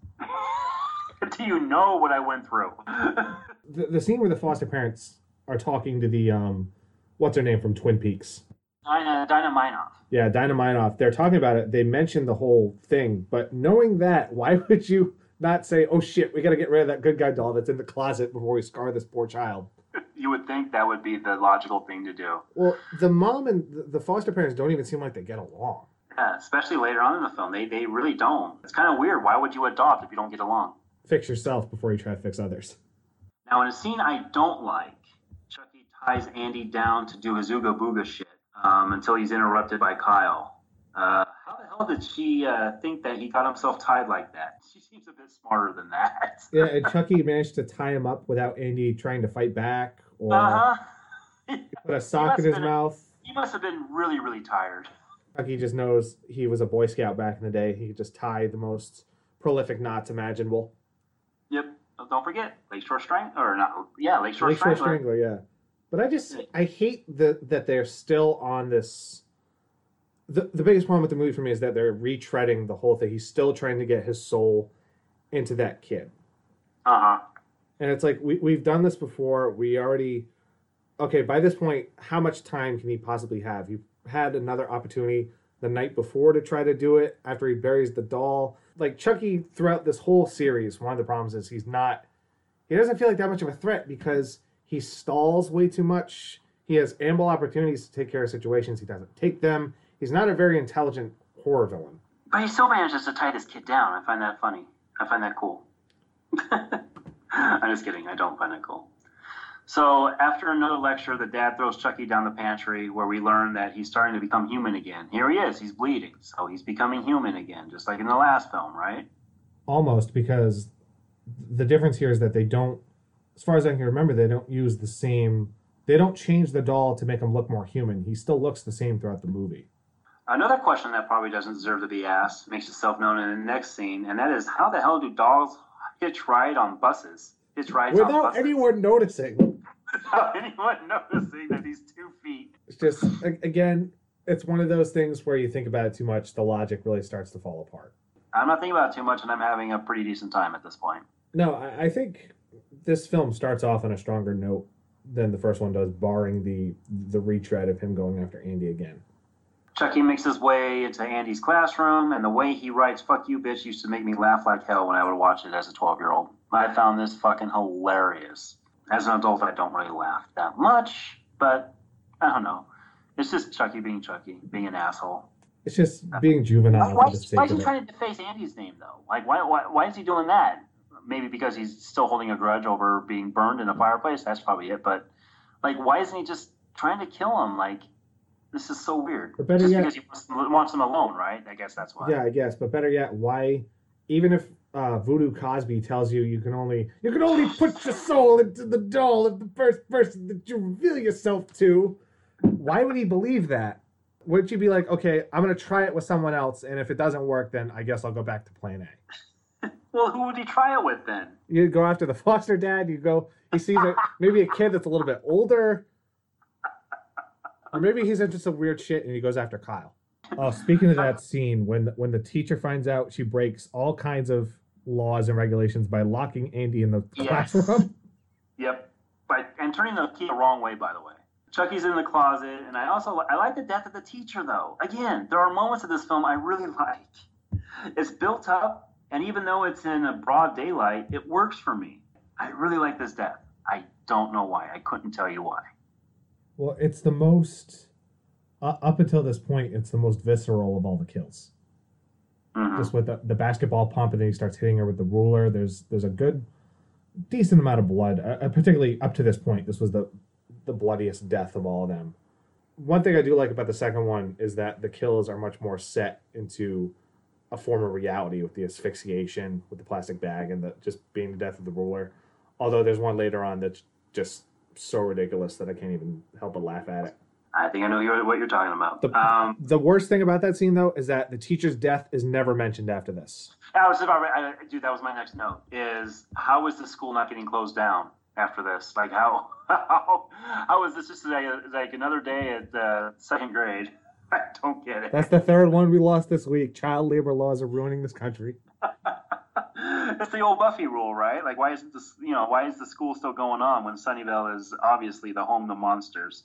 Do you know what I went through? The scene where the foster parents are talking to the, what's her name from Twin Peaks? Dinah Minoff. Yeah, Dinah Minoff. They're talking about it. They mentioned the whole thing. But knowing that, why would you not say, oh shit, we got to get rid of that good guy doll that's in the closet before we scar this poor child? You would think that would be the logical thing to do. Well, the mom and the foster parents don't even seem like they get along. Yeah, especially later on in the film. They really don't. It's kind of weird. Why would you adopt if you don't get along? Fix yourself before you try to fix others. Now, in a scene I don't like, Chucky ties Andy down to do his Ooga Booga shit until he's interrupted by Kyle. How the hell did she think that he got himself tied like that? She seems a bit smarter than that. Yeah, and Chucky managed to tie him up without Andy trying to fight back or put a sock in his mouth. He must have been really, really tired. Chucky just knows he was a Boy Scout back in the day. He could just tie the most prolific knots imaginable. Yep. Don't forget, Lakeshore Strangler, Lakeshore Strangler, yeah. But I hate that they're still on this. The biggest problem with the movie for me is that they're retreading the whole thing. He's still trying to get his soul into that kid. And it's like, we've done this before. We already... Okay, by this point, how much time can he possibly have? He had another opportunity the night before to try to do it after he buries the doll. Like, Chucky, throughout this whole series, one of the problems is he doesn't feel like that much of a threat because he stalls way too much. He has ample opportunities to take care of situations. He doesn't take them. He's not a very intelligent horror villain. But he still manages to tie this kid down. I find that funny. I find that cool. I'm just kidding. I don't find it cool. So after another lecture, the dad throws Chucky down the pantry where we learn that he's starting to become human again. Here he is. He's bleeding. So he's becoming human again, just like in the last film, right? Almost, because the difference here is that they don't, as far as I can remember, they don't use the same... They don't change the doll to make him look more human. He still looks the same throughout the movie. Another question that probably doesn't deserve to be asked makes itself known in the next scene, and that is, how the hell do dolls hitch ride on buses? Without anyone noticing. Without anyone noticing that he's 2 feet. It's just, again, it's one of those things where you think about it too much, the logic really starts to fall apart. I'm not thinking about it too much, and I'm having a pretty decent time at this point. No, I think this film starts off on a stronger note than the first one does, barring the retread of him going after Andy again. Chucky makes his way into Andy's classroom, and the way he writes "fuck you, bitch" used to make me laugh like hell when I would watch it as a 12-year-old. I found this fucking hilarious. As an adult, I don't really laugh that much, but I don't know. It's just Chucky, being an asshole. It's just being juvenile. Why is he trying to deface Andy's name, though? Like, why is he doing that? Maybe because he's still holding a grudge over being burned in a fireplace. That's probably it. But, like, why isn't he just trying to kill him? Like, this is so weird. Or better just yet, because he wants him alone, right? I guess that's why. Yeah, I guess. But better yet, why? Even if Voodoo Cosby tells you can only put your soul into the doll of the first person that you reveal yourself to, why would he believe that? Wouldn't you be like, okay, I'm going to try it with someone else, and if it doesn't work, then I guess I'll go back to plan A. Well, who would he try it with then? You go after the foster dad. He sees maybe a kid that's a little bit older. Or maybe he's into some weird shit and he goes after Kyle. Oh, speaking of that scene, when the teacher finds out she breaks all kinds of laws and regulations by locking Andy in the classroom. Yep. And turning the key the wrong way, by the way. Chucky's in the closet, and I like the death of the teacher, though. Again, there are moments of this film I really like. It's built up, and even though it's in a broad daylight, it works for me. I really like this death. I don't know why. I couldn't tell you why. Well, it's the most, up until this point, it's the most visceral of all the kills. Mm-hmm. Just with the basketball pump, and then he starts hitting her with the ruler. There's a decent amount of blood, particularly up to this point. This was the bloodiest death of all of them. One thing I do like about the second one is that the kills are much more set into a form of reality with the asphyxiation, with the plastic bag, and just being the death of the ruler. Although there's one later on that's just so ridiculous that I can't even help but laugh at it. I think I know what you're talking about. The worst thing about that scene, though, is that the teacher's death is never mentioned after this. Dude, that was my next note, is how is the school not getting closed down after this? Like, how is this just like another day at second grade? I don't get it. That's the third one we lost this week. Child labor laws are ruining this country. It's the old Buffy rule, right? Like, why is the school still going on when Sunnyvale is obviously the home to monsters?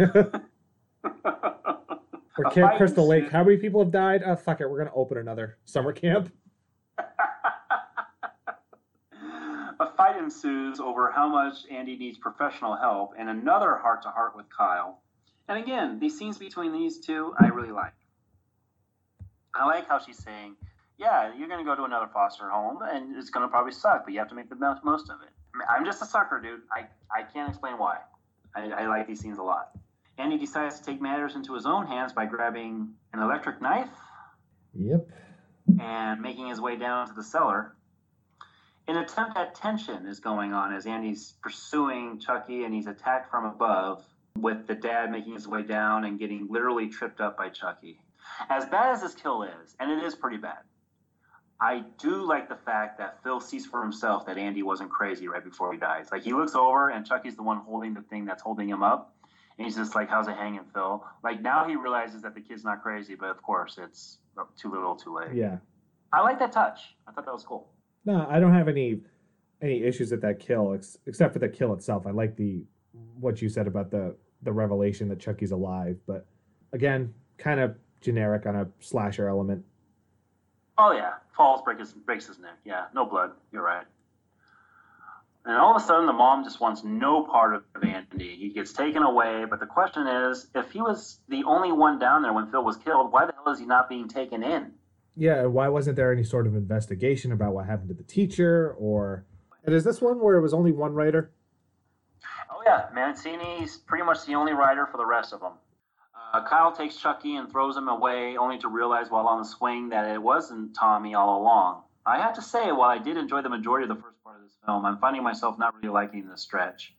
Or Camp Crystal Lake. How many people have died? Oh, fuck it. We're going to open another summer camp. A fight ensues over how much Andy needs professional help, and another heart-to-heart with Kyle. And again, these scenes between these two, I really like. I like how she's saying, yeah, you're going to go to another foster home, and it's going to probably suck, but you have to make the most of it. I'm just a sucker, dude. I can't explain why. I like these scenes a lot. Andy decides to take matters into his own hands by grabbing an electric knife. Yep. And making his way down to the cellar. An attempt at tension is going on as Andy's pursuing Chucky, and he's attacked from above, with the dad making his way down and getting literally tripped up by Chucky. As bad as this kill is, and it is pretty bad, I do like the fact that Phil sees for himself that Andy wasn't crazy right before he dies. Like, he looks over, and Chucky's the one holding the thing that's holding him up, and he's just like, how's it hanging, Phil? Like, now he realizes that the kid's not crazy, but of course, it's too little, too late. Yeah. I like that touch. I thought that was cool. No, I don't have any issues with that kill, except for the kill itself. I like what you said about the revelation that Chucky's alive, but again, kind of generic on a slasher element. Oh yeah, falls, breaks his neck. Yeah, no blood. You're right. And all of a sudden, the mom just wants no part of Andy. He gets taken away, but the question is, if he was the only one down there when Phil was killed, why the hell is he not being taken in? Yeah, why wasn't there any sort of investigation about what happened to the teacher? And is this one where it was only one writer? Oh yeah, Mancini's pretty much the only writer for the rest of them. Kyle takes Chucky and throws him away, only to realize while on the swing that it wasn't Tommy all along. I have to say, while I did enjoy the majority of the first part of this film, I'm finding myself not really liking this stretch.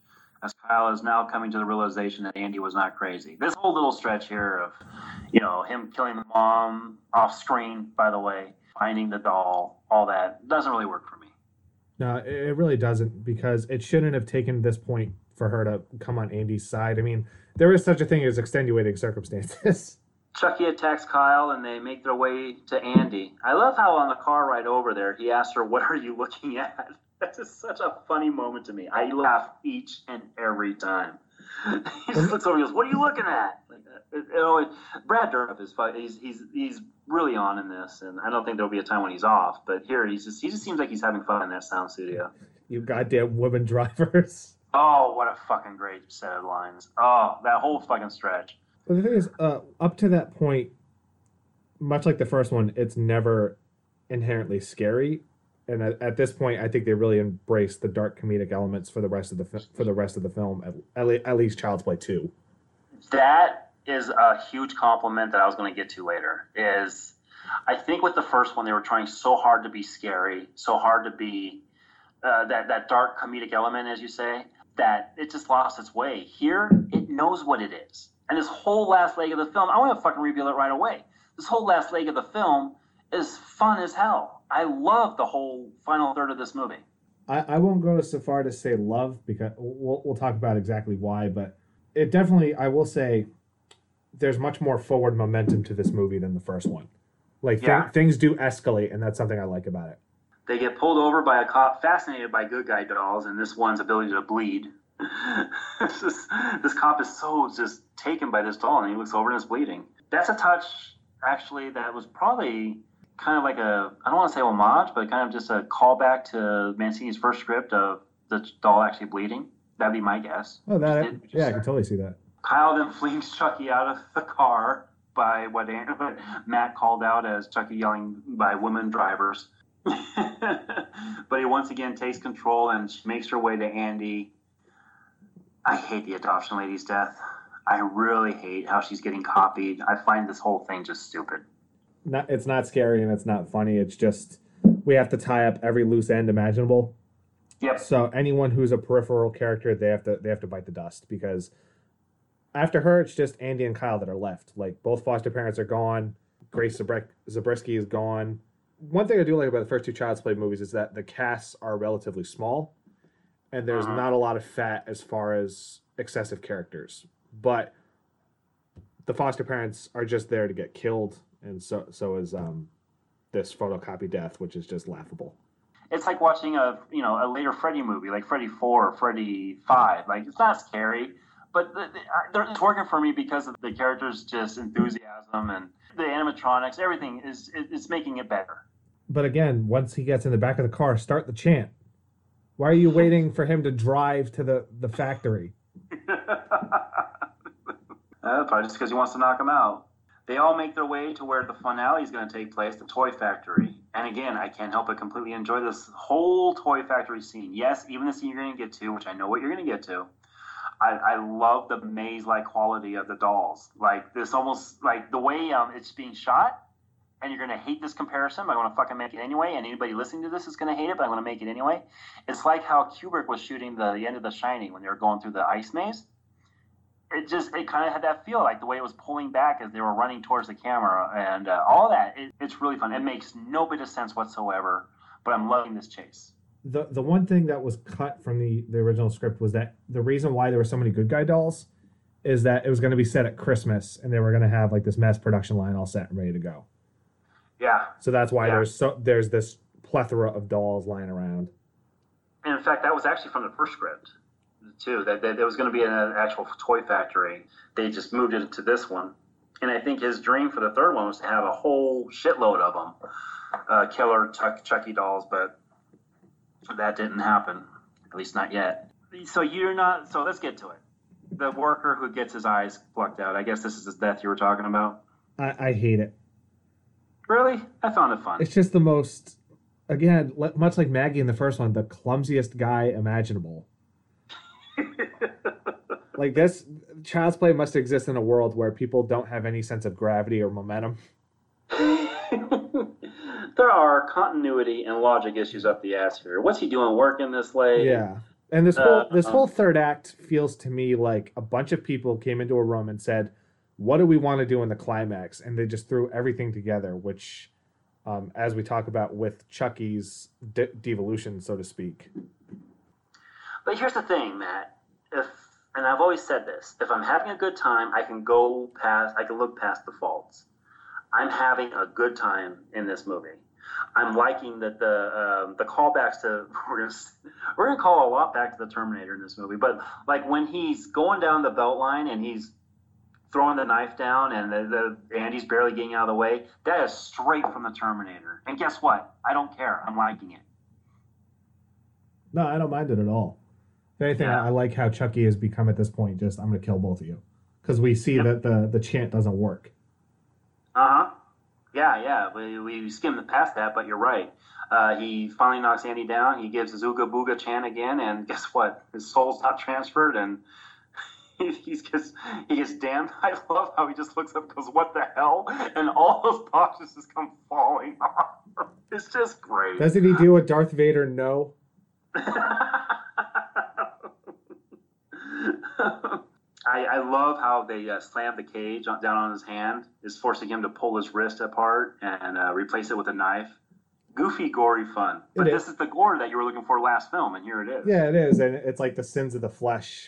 as Kyle is now coming to the realization that Andy was not crazy. This whole little stretch here of, him killing the mom off screen, by the way, finding the doll, all that, doesn't really work for me. No, it really doesn't, because it shouldn't have taken this point for her to come on Andy's side. I mean, there is such a thing as extenuating circumstances. Chucky attacks Kyle, and they make their way to Andy. I love how on the car ride over there, he asks her, "What are you looking at?" That's just such a funny moment to me. I laugh each and every time. He just looks over and goes, "What are you looking at?" Brad Dourif is fun. He's really on in this, and I don't think there'll be a time when he's off. But here, he just seems like he's having fun in that sound studio. You goddamn women drivers. Oh, what a fucking great set of lines. Oh, that whole fucking stretch. But the thing is, up to that point, much like the first one, it's never inherently scary. And at this point, I think they really embrace the dark comedic elements for the rest of the film. At least Child's Play 2. That is a huge compliment that I was going to get to later. Is I think with the first one, they were trying so hard to be scary, so hard to be that dark comedic element, as you say, that it just lost its way. Here, it knows what it is. And this whole last leg of the film, I want to fucking reveal it right away. This whole last leg of the film is fun as hell. I love the whole final third of this movie. I won't go so far to say love, because we'll talk about exactly why, but it definitely, I will say, there's much more forward momentum to this movie than the first one. Things do escalate, and that's something I like about it. They get pulled over by a cop fascinated by good guy dolls and this one's ability to bleed. This cop is so just taken by this doll, and he looks over and is bleeding. That's a touch, actually, that was probably kind of like I don't want to say homage, but kind of just a callback to Mancini's first script of the doll actually bleeding. That'd be my guess. Oh, I can totally see that. Kyle then flings Chucky out of the car by what Matt called out as Chucky yelling by women drivers. But he once again takes control, and she makes her way to Andy. I hate the adoption lady's death. I really hate how she's getting copied. I find this whole thing just stupid. It's not scary and it's not funny. It's just we have to tie up every loose end imaginable. Yep. So anyone who's a peripheral character, they have to bite the dust, because after her, it's just Andy and Kyle that are left. Like, both foster parents are gone. Grace Zabriskie is gone. One thing I do like about the first two Child's Play movies is that the casts are relatively small, and there's not a lot of fat as far as excessive characters. But the foster parents are just there to get killed, and so is this photocopy death, which is just laughable. It's like watching a later Freddy movie, like Freddy 4 or Freddy 5. Like, it's not scary, but it's working for me because of the characters' just enthusiasm and the animatronics. Everything is making it better. But again, once he gets in the back of the car, start the chant. Why are you waiting for him to drive to the factory? Probably just because he wants to knock him out. They all make their way to where the finale is going to take place, the toy factory. And again, I can't help but completely enjoy this whole toy factory scene. Yes, even the scene you're going to get to, which I know what you're going to get to. I love the maze-like quality of the dolls. Like, this almost, like, the way it's being shot, and you're going to hate this comparison, but I'm going to fucking make it anyway, and anybody listening to this is going to hate it, but I'm going to make it anyway. It's like how Kubrick was shooting the end of The Shining when they were going through the ice maze. It kind of had that feel, like the way it was pulling back as they were running towards the camera, and all that. It's really fun. It makes no bit of sense whatsoever, but I'm loving this chase. The one thing that was cut from the original script was that the reason why there were so many good guy dolls is that it was going to be set at Christmas, and they were going to have like this mass production line all set and ready to go. Yeah. So that's why there's this plethora of dolls lying around. And in fact, that was actually from the first script too. That there was going to be an actual toy factory. They just moved it to this one. And I think his dream for the third one was to have a whole shitload of them, killer Chucky dolls, but that didn't happen, at least not yet. So let's get to it. The worker who gets his eyes plucked out. I guess this is his death you were talking about. I hate it. Really? I found it fun. It's just the most, again, much like Maggie in the first one, the clumsiest guy imaginable. Like, this Child's Play must exist in a world where people don't have any sense of gravity or momentum. There are continuity and logic issues up the ass here. What's he doing working this late? Yeah. And this whole third act feels to me like a bunch of people came into a room and said, what do we want to do in the climax? And they just threw everything together, which, as we talk about with Chucky's devolution, so to speak. But here's the thing, Matt. And I've always said this, if I'm having a good time, I can look past the faults. I'm having a good time in this movie. I'm liking that the callbacks to we're gonna call a lot back to the Terminator in this movie, but like when he's going down the belt line and he's throwing the knife down and Andy's barely getting out of the way, that is straight from the Terminator. And guess what? I don't care. I'm liking it. No, I don't mind it at all. If anything, I like how Chucky has become at this point just, I'm going to kill both of you. Because we see that the chant doesn't work. Uh-huh. Yeah. We skimmed past that, but you're right. He finally knocks Andy down. He gives his Ooga Booga chant again, and guess what? His soul's not transferred, and he gets damned. I love how he just looks up and goes, what the hell? And all those boxes just come falling off. It's just great. Doesn't he do a Darth Vader no? I love how they slam the cage down on his hand, is forcing him to pull his wrist apart and replace it with a knife. Goofy, gory fun. But this is the gore that you were looking for last film, and here it is. Yeah, it is. And it's like the sins of the flesh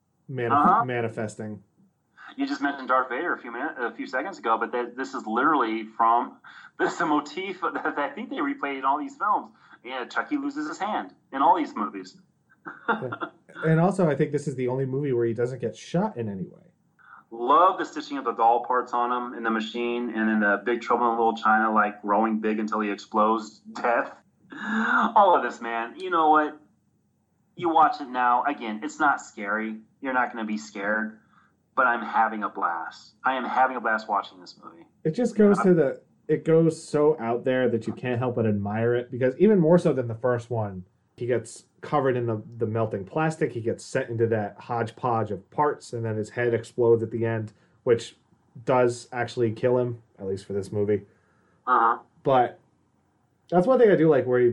manifesting. You just mentioned Darth Vader a few seconds ago, but this is literally this is a motif that I think they replayed in all these films. Yeah, Chucky loses his hand in all these movies. Yeah. And also, I think this is the only movie where he doesn't get shot in any way. Love the stitching of the doll parts on him in the machine, and in the Big Trouble in Little China, like growing big until he explodes death. All of this, man. You know what? You watch it now. Again, it's not scary. You're not going to be scared. But I'm having a blast. I am having a blast watching this movie. It just goes it goes so out there that you can't help but admire it, because even more so than the first one, he gets covered in the melting plastic. He gets sent into that hodgepodge of parts, and then his head explodes at the end, which does actually kill him, at least for this movie. Uh-huh. But that's one thing I do like, where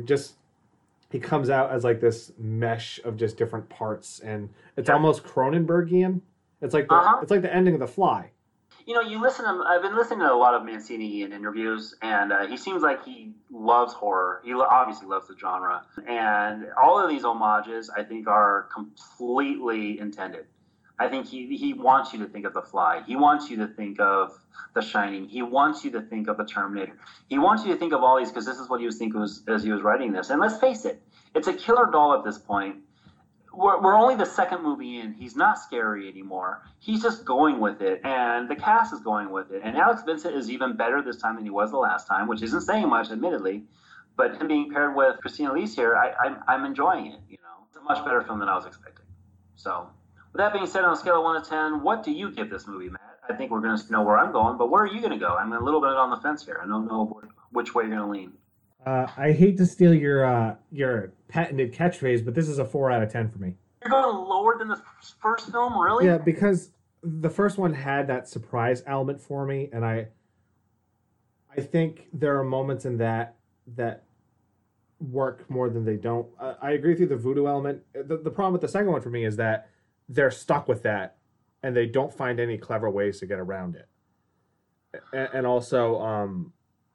he comes out as like this mesh of just different parts, and it's almost Cronenbergian. It's like it's like the ending of The Fly. You know, I've been listening to a lot of Mancini in interviews, and he seems like he loves horror. He obviously loves the genre. And all of these homages, I think, are completely intended. I think he wants you to think of The Fly. He wants you to think of The Shining. He wants you to think of The Terminator. He wants you to think of all these, because this is what he was thinking as he was writing this. And let's face it, it's a killer doll at this point. We're only the second movie in. He's not scary anymore. He's just going with it, and the cast is going with it. And Alex Vincent is even better this time than he was the last time, which isn't saying much, admittedly. But him being paired with Christina Elise here, I'm enjoying it. You know, it's a much better film than I was expecting. So, with that being said, on a scale of 1 to 10, what do you give this movie, Matt? I think we're going to know where I'm going, but where are you going to go? I'm a little bit on the fence here. I don't know which way you're going to lean. I hate to steal your patented catchphrase, but this is a 4 out of 10 for me. You're going lower than the first film, really? Yeah, because the first one had that surprise element for me, and I think there are moments in that work more than they don't. I agree with you, the voodoo element. The problem with the second one for me is that they're stuck with that, and they don't find any clever ways to get around it. And also,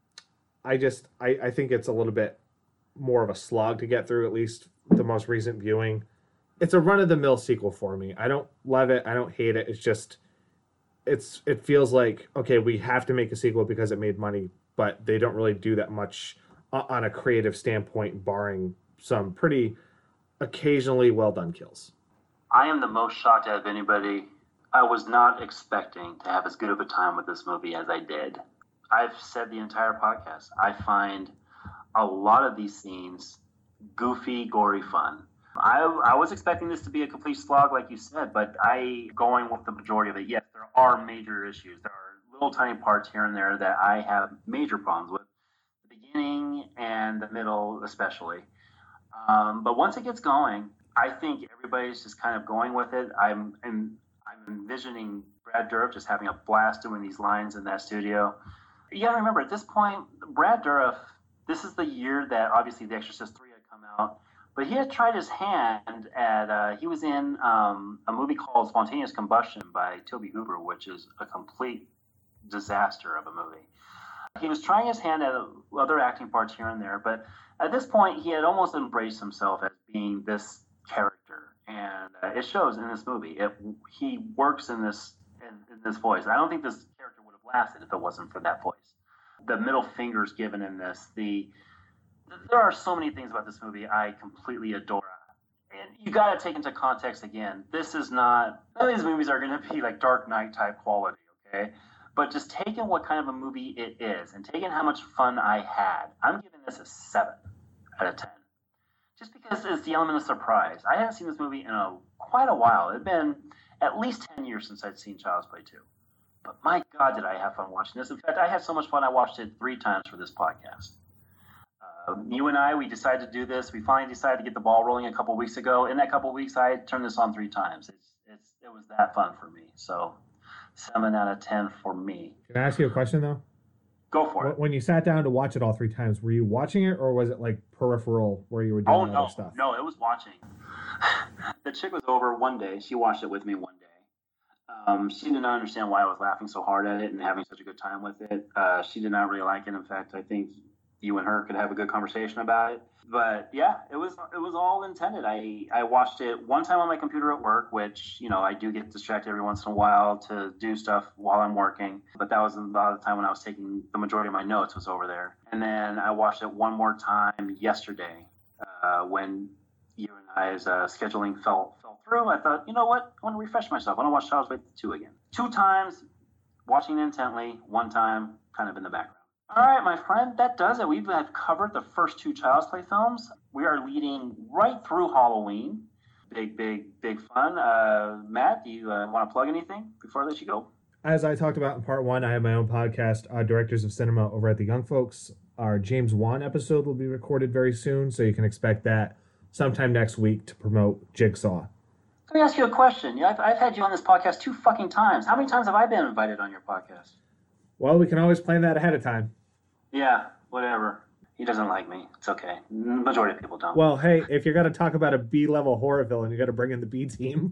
I think it's a little bit more of a slog to get through, at least the most recent viewing. It's a run-of-the-mill sequel for me. I don't love it. I don't hate it. It's just, it feels like, okay, we have to make a sequel because it made money, but they don't really do that much on a creative standpoint, barring some pretty occasionally well-done kills. I am the most shocked out of anybody. I was not expecting to have as good of a time with this movie as I did. I've said the entire podcast, I find a lot of these scenes goofy, gory fun. I was expecting this to be a complete slog, like you said, but going with the majority of it. Yes, there are major issues. There are little tiny parts here and there that I have major problems with. The beginning and the middle especially. But once it gets going, I think everybody's just kind of going with it. I'm envisioning Brad Dourif just having a blast doing these lines in that studio. You got to remember, at this point, Brad Dourif, this is the year that obviously The Exorcist 3 had come out. But he had tried his hand at, he was in a movie called Spontaneous Combustion by Toby Hooper, which is a complete disaster of a movie. He was trying his hand at other acting parts here and there, but at this point, he had almost embraced himself as being this character, and it shows in this movie. He works in this voice. I don't think this character would have lasted if it wasn't for that voice. The middle fingers given in this. There are so many things about this movie I completely adore. And you got to take into context again. This is not. None of these movies are going to be like Dark Knight type quality, okay? But just taking what kind of a movie it is and taking how much fun I had, I'm giving this a 7 out of 10. Just because it's the element of surprise. I hadn't seen this movie in quite a while. It had been at least 10 years since I'd seen Child's Play 2. But my God, did I have fun watching this. In fact, I had so much fun I watched it 3 times for this podcast. You and I, we decided to do this. We finally decided to get the ball rolling a couple weeks ago. In that couple weeks, I turned this on 3 times. It was that fun for me. So 7 out of 10 for me. Can I ask you a question, though? Go for it. When you sat down to watch it all 3 times, were you watching it, or was it like peripheral where you were doing other stuff? No, it was watching. The chick was over one day. She watched it with me one day. She did not understand why I was laughing so hard at it and having such a good time with it. She did not really like it. In fact, I think you and her could have a good conversation about it. But yeah, it was all intended. I watched it one time on my computer at work, which, I do get distracted every once in a while to do stuff while I'm working. But that was about the time when I was taking the majority of my notes was over there. And then I watched it one more time yesterday when you and I's scheduling fell through. I thought, you know what? I want to refresh myself. I want to watch Child's Play 2 again. 2 times, watching intently. 1 time, kind of in the background. All right, my friend, that does it. We've covered the first 2 Child's Play films. We are leading right through Halloween. Big fun. Matt, do you want to plug anything before I let you go? As I talked about in part 1, I have my own podcast, Directors of Cinema, over at the Young Folks. Our James Wan episode will be recorded very soon, so you can expect that sometime next week to promote Jigsaw. Let me ask you a question. I've had you on this podcast 2 fucking times. How many times have I been invited on your podcast? Well, we can always plan that ahead of time. Yeah, whatever. He doesn't like me. It's okay. Majority of people don't. Well, hey, if you're going to talk about a B-level horror villain, you got to bring in the B team.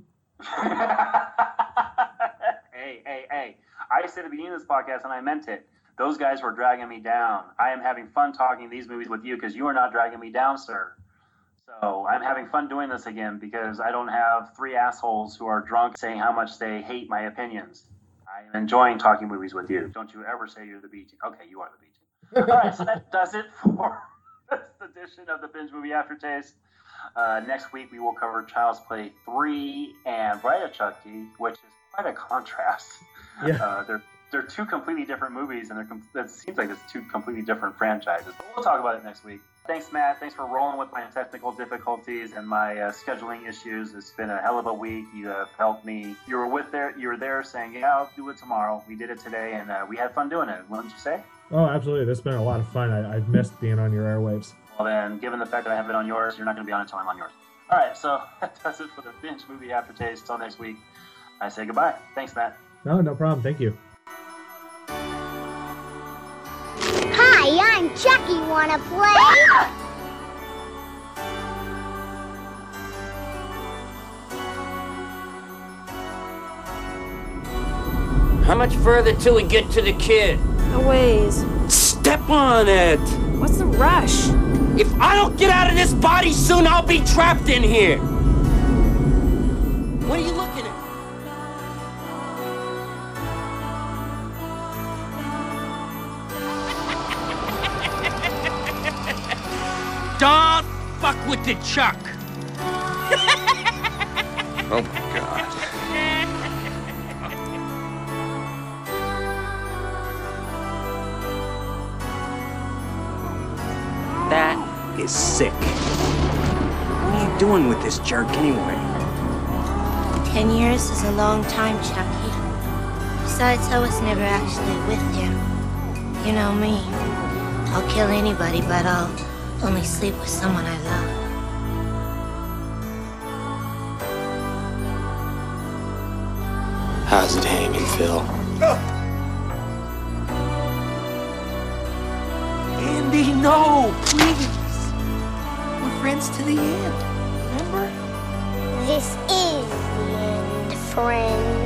Hey. I said at the beginning of this podcast, and I meant it. Those guys were dragging me down. I am having fun talking these movies with you because you are not dragging me down, sir. So I'm having fun doing this again because I don't have 3 assholes who are drunk saying how much they hate my opinions. I'm enjoying talking movies with you. Don't you ever say you're the B team. Okay, you are the B team. All right, so that does it for this edition of the Binge Movie Aftertaste. Next week we will cover Child's Play 3 and Bride of Chucky, which is quite a contrast. Yeah. They're 2 completely different movies, and it seems like it's 2 completely different franchises. But we'll talk about it next week. Thanks, Matt. Thanks for rolling with my technical difficulties and my scheduling issues. It's been a hell of a week. You have helped me. You were there saying, yeah, I'll do it tomorrow. We did it today, and we had fun doing it. Wouldn't you say? Oh, absolutely. This has been a lot of fun. I've missed being on your airwaves. Well, then, given the fact that I have been on yours, you're not going to be on it until I'm on yours. All right, so that does it for the Binge Movie Aftertaste. Until next week, I say goodbye. Thanks, Matt. No problem. Thank you. Hi, I'm Chucky. Wanna play? How much further till we get to the kid? A ways. Step on it! What's the rush? If I don't get out of this body soon, I'll be trapped in here! What are you looking at? Don't fuck with the Chuck! Oh my God. That is sick. What are you doing with this jerk anyway? 10 years is a long time, Chucky. Besides, I was never actually with you. You know me. I'll kill anybody, but I'll only sleep with someone I love. How's it hanging, Phil? Andy, no, please. We're friends to the end. Remember? This is the end, friend.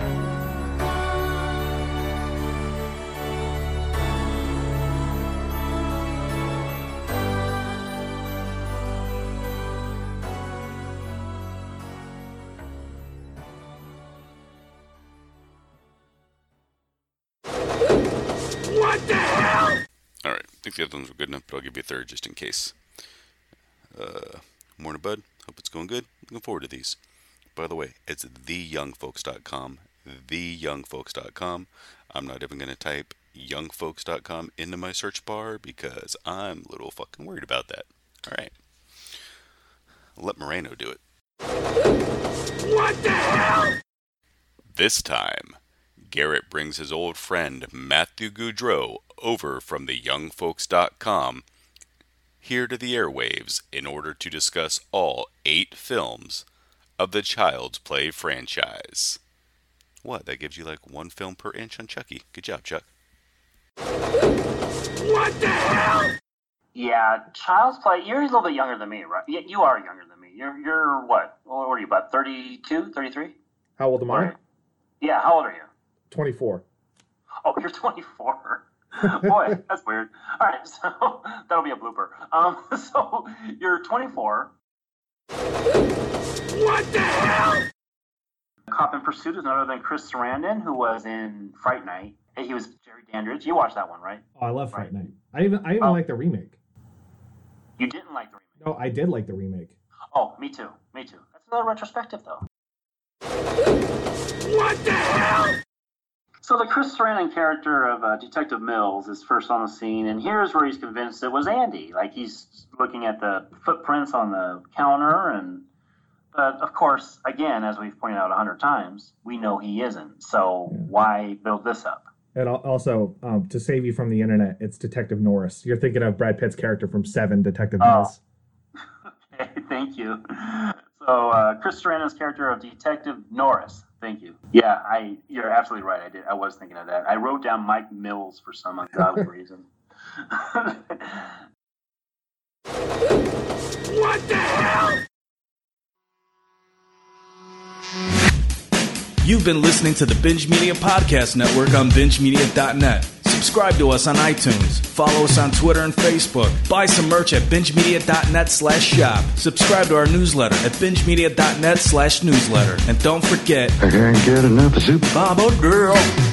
What the hell? Alright, I think the other ones were good enough, but I'll give you a third just in case. Morning, bud. Hope it's going good. Looking forward to these. By the way, it's theyoungfolks.com. Theyoungfolks.com. I'm not even going to type youngfolks.com into my search bar because I'm a little fucking worried about that. Alright. Let Moreno do it. What the hell? This time, Garrett brings his old friend Matthew Goudreau over from theyoungfolks.com here to the airwaves in order to discuss all 8 films of the Child's Play franchise. What, that gives you like 1 film per inch on Chucky. Good job, Chuck. What the hell? Yeah, Child's Play, you're a little bit younger than me, right? Yeah, you are younger than me. You're what? What are you, about 32, 33? How old am I? Yeah, how old are you? 24. Oh, you're 24. Boy, that's weird. All right, so that'll be a blooper. So you're 24. What the hell? Cop in Pursuit is none other than Chris Sarandon, who was in Fright Night. He was Jerry Dandridge. You watched that one, right? Oh, I love Fright Night. I even like the remake. You didn't like the remake? No, I did like the remake. Oh, me too. Me too. That's another retrospective, though. What the hell? So the Chris Sarandon character of Detective Mills is first on the scene, and here's where he's convinced it was Andy. Like, he's looking at the footprints on the counter, but of course, again, as we've pointed out 100 times, we know he isn't. So why build this up? And also, to save you from the internet, it's Detective Norris. You're thinking of Brad Pitt's character from 7, Detective Mills. Okay, thank you. So Chris Sarandon's character of Detective Norris. Thank you. Yeah, you're absolutely right. I was thinking of that. I wrote down Mike Mills for some ungodly reason. What the hell? You've been listening to the Binge Media Podcast Network on BingeMedia.net. Subscribe to us on iTunes. Follow us on Twitter and Facebook. Buy some merch at BingeMedia.net/shop. Subscribe to our newsletter at BingeMedia.net/newsletter. And don't forget, I can't get enough soup. Baba girl.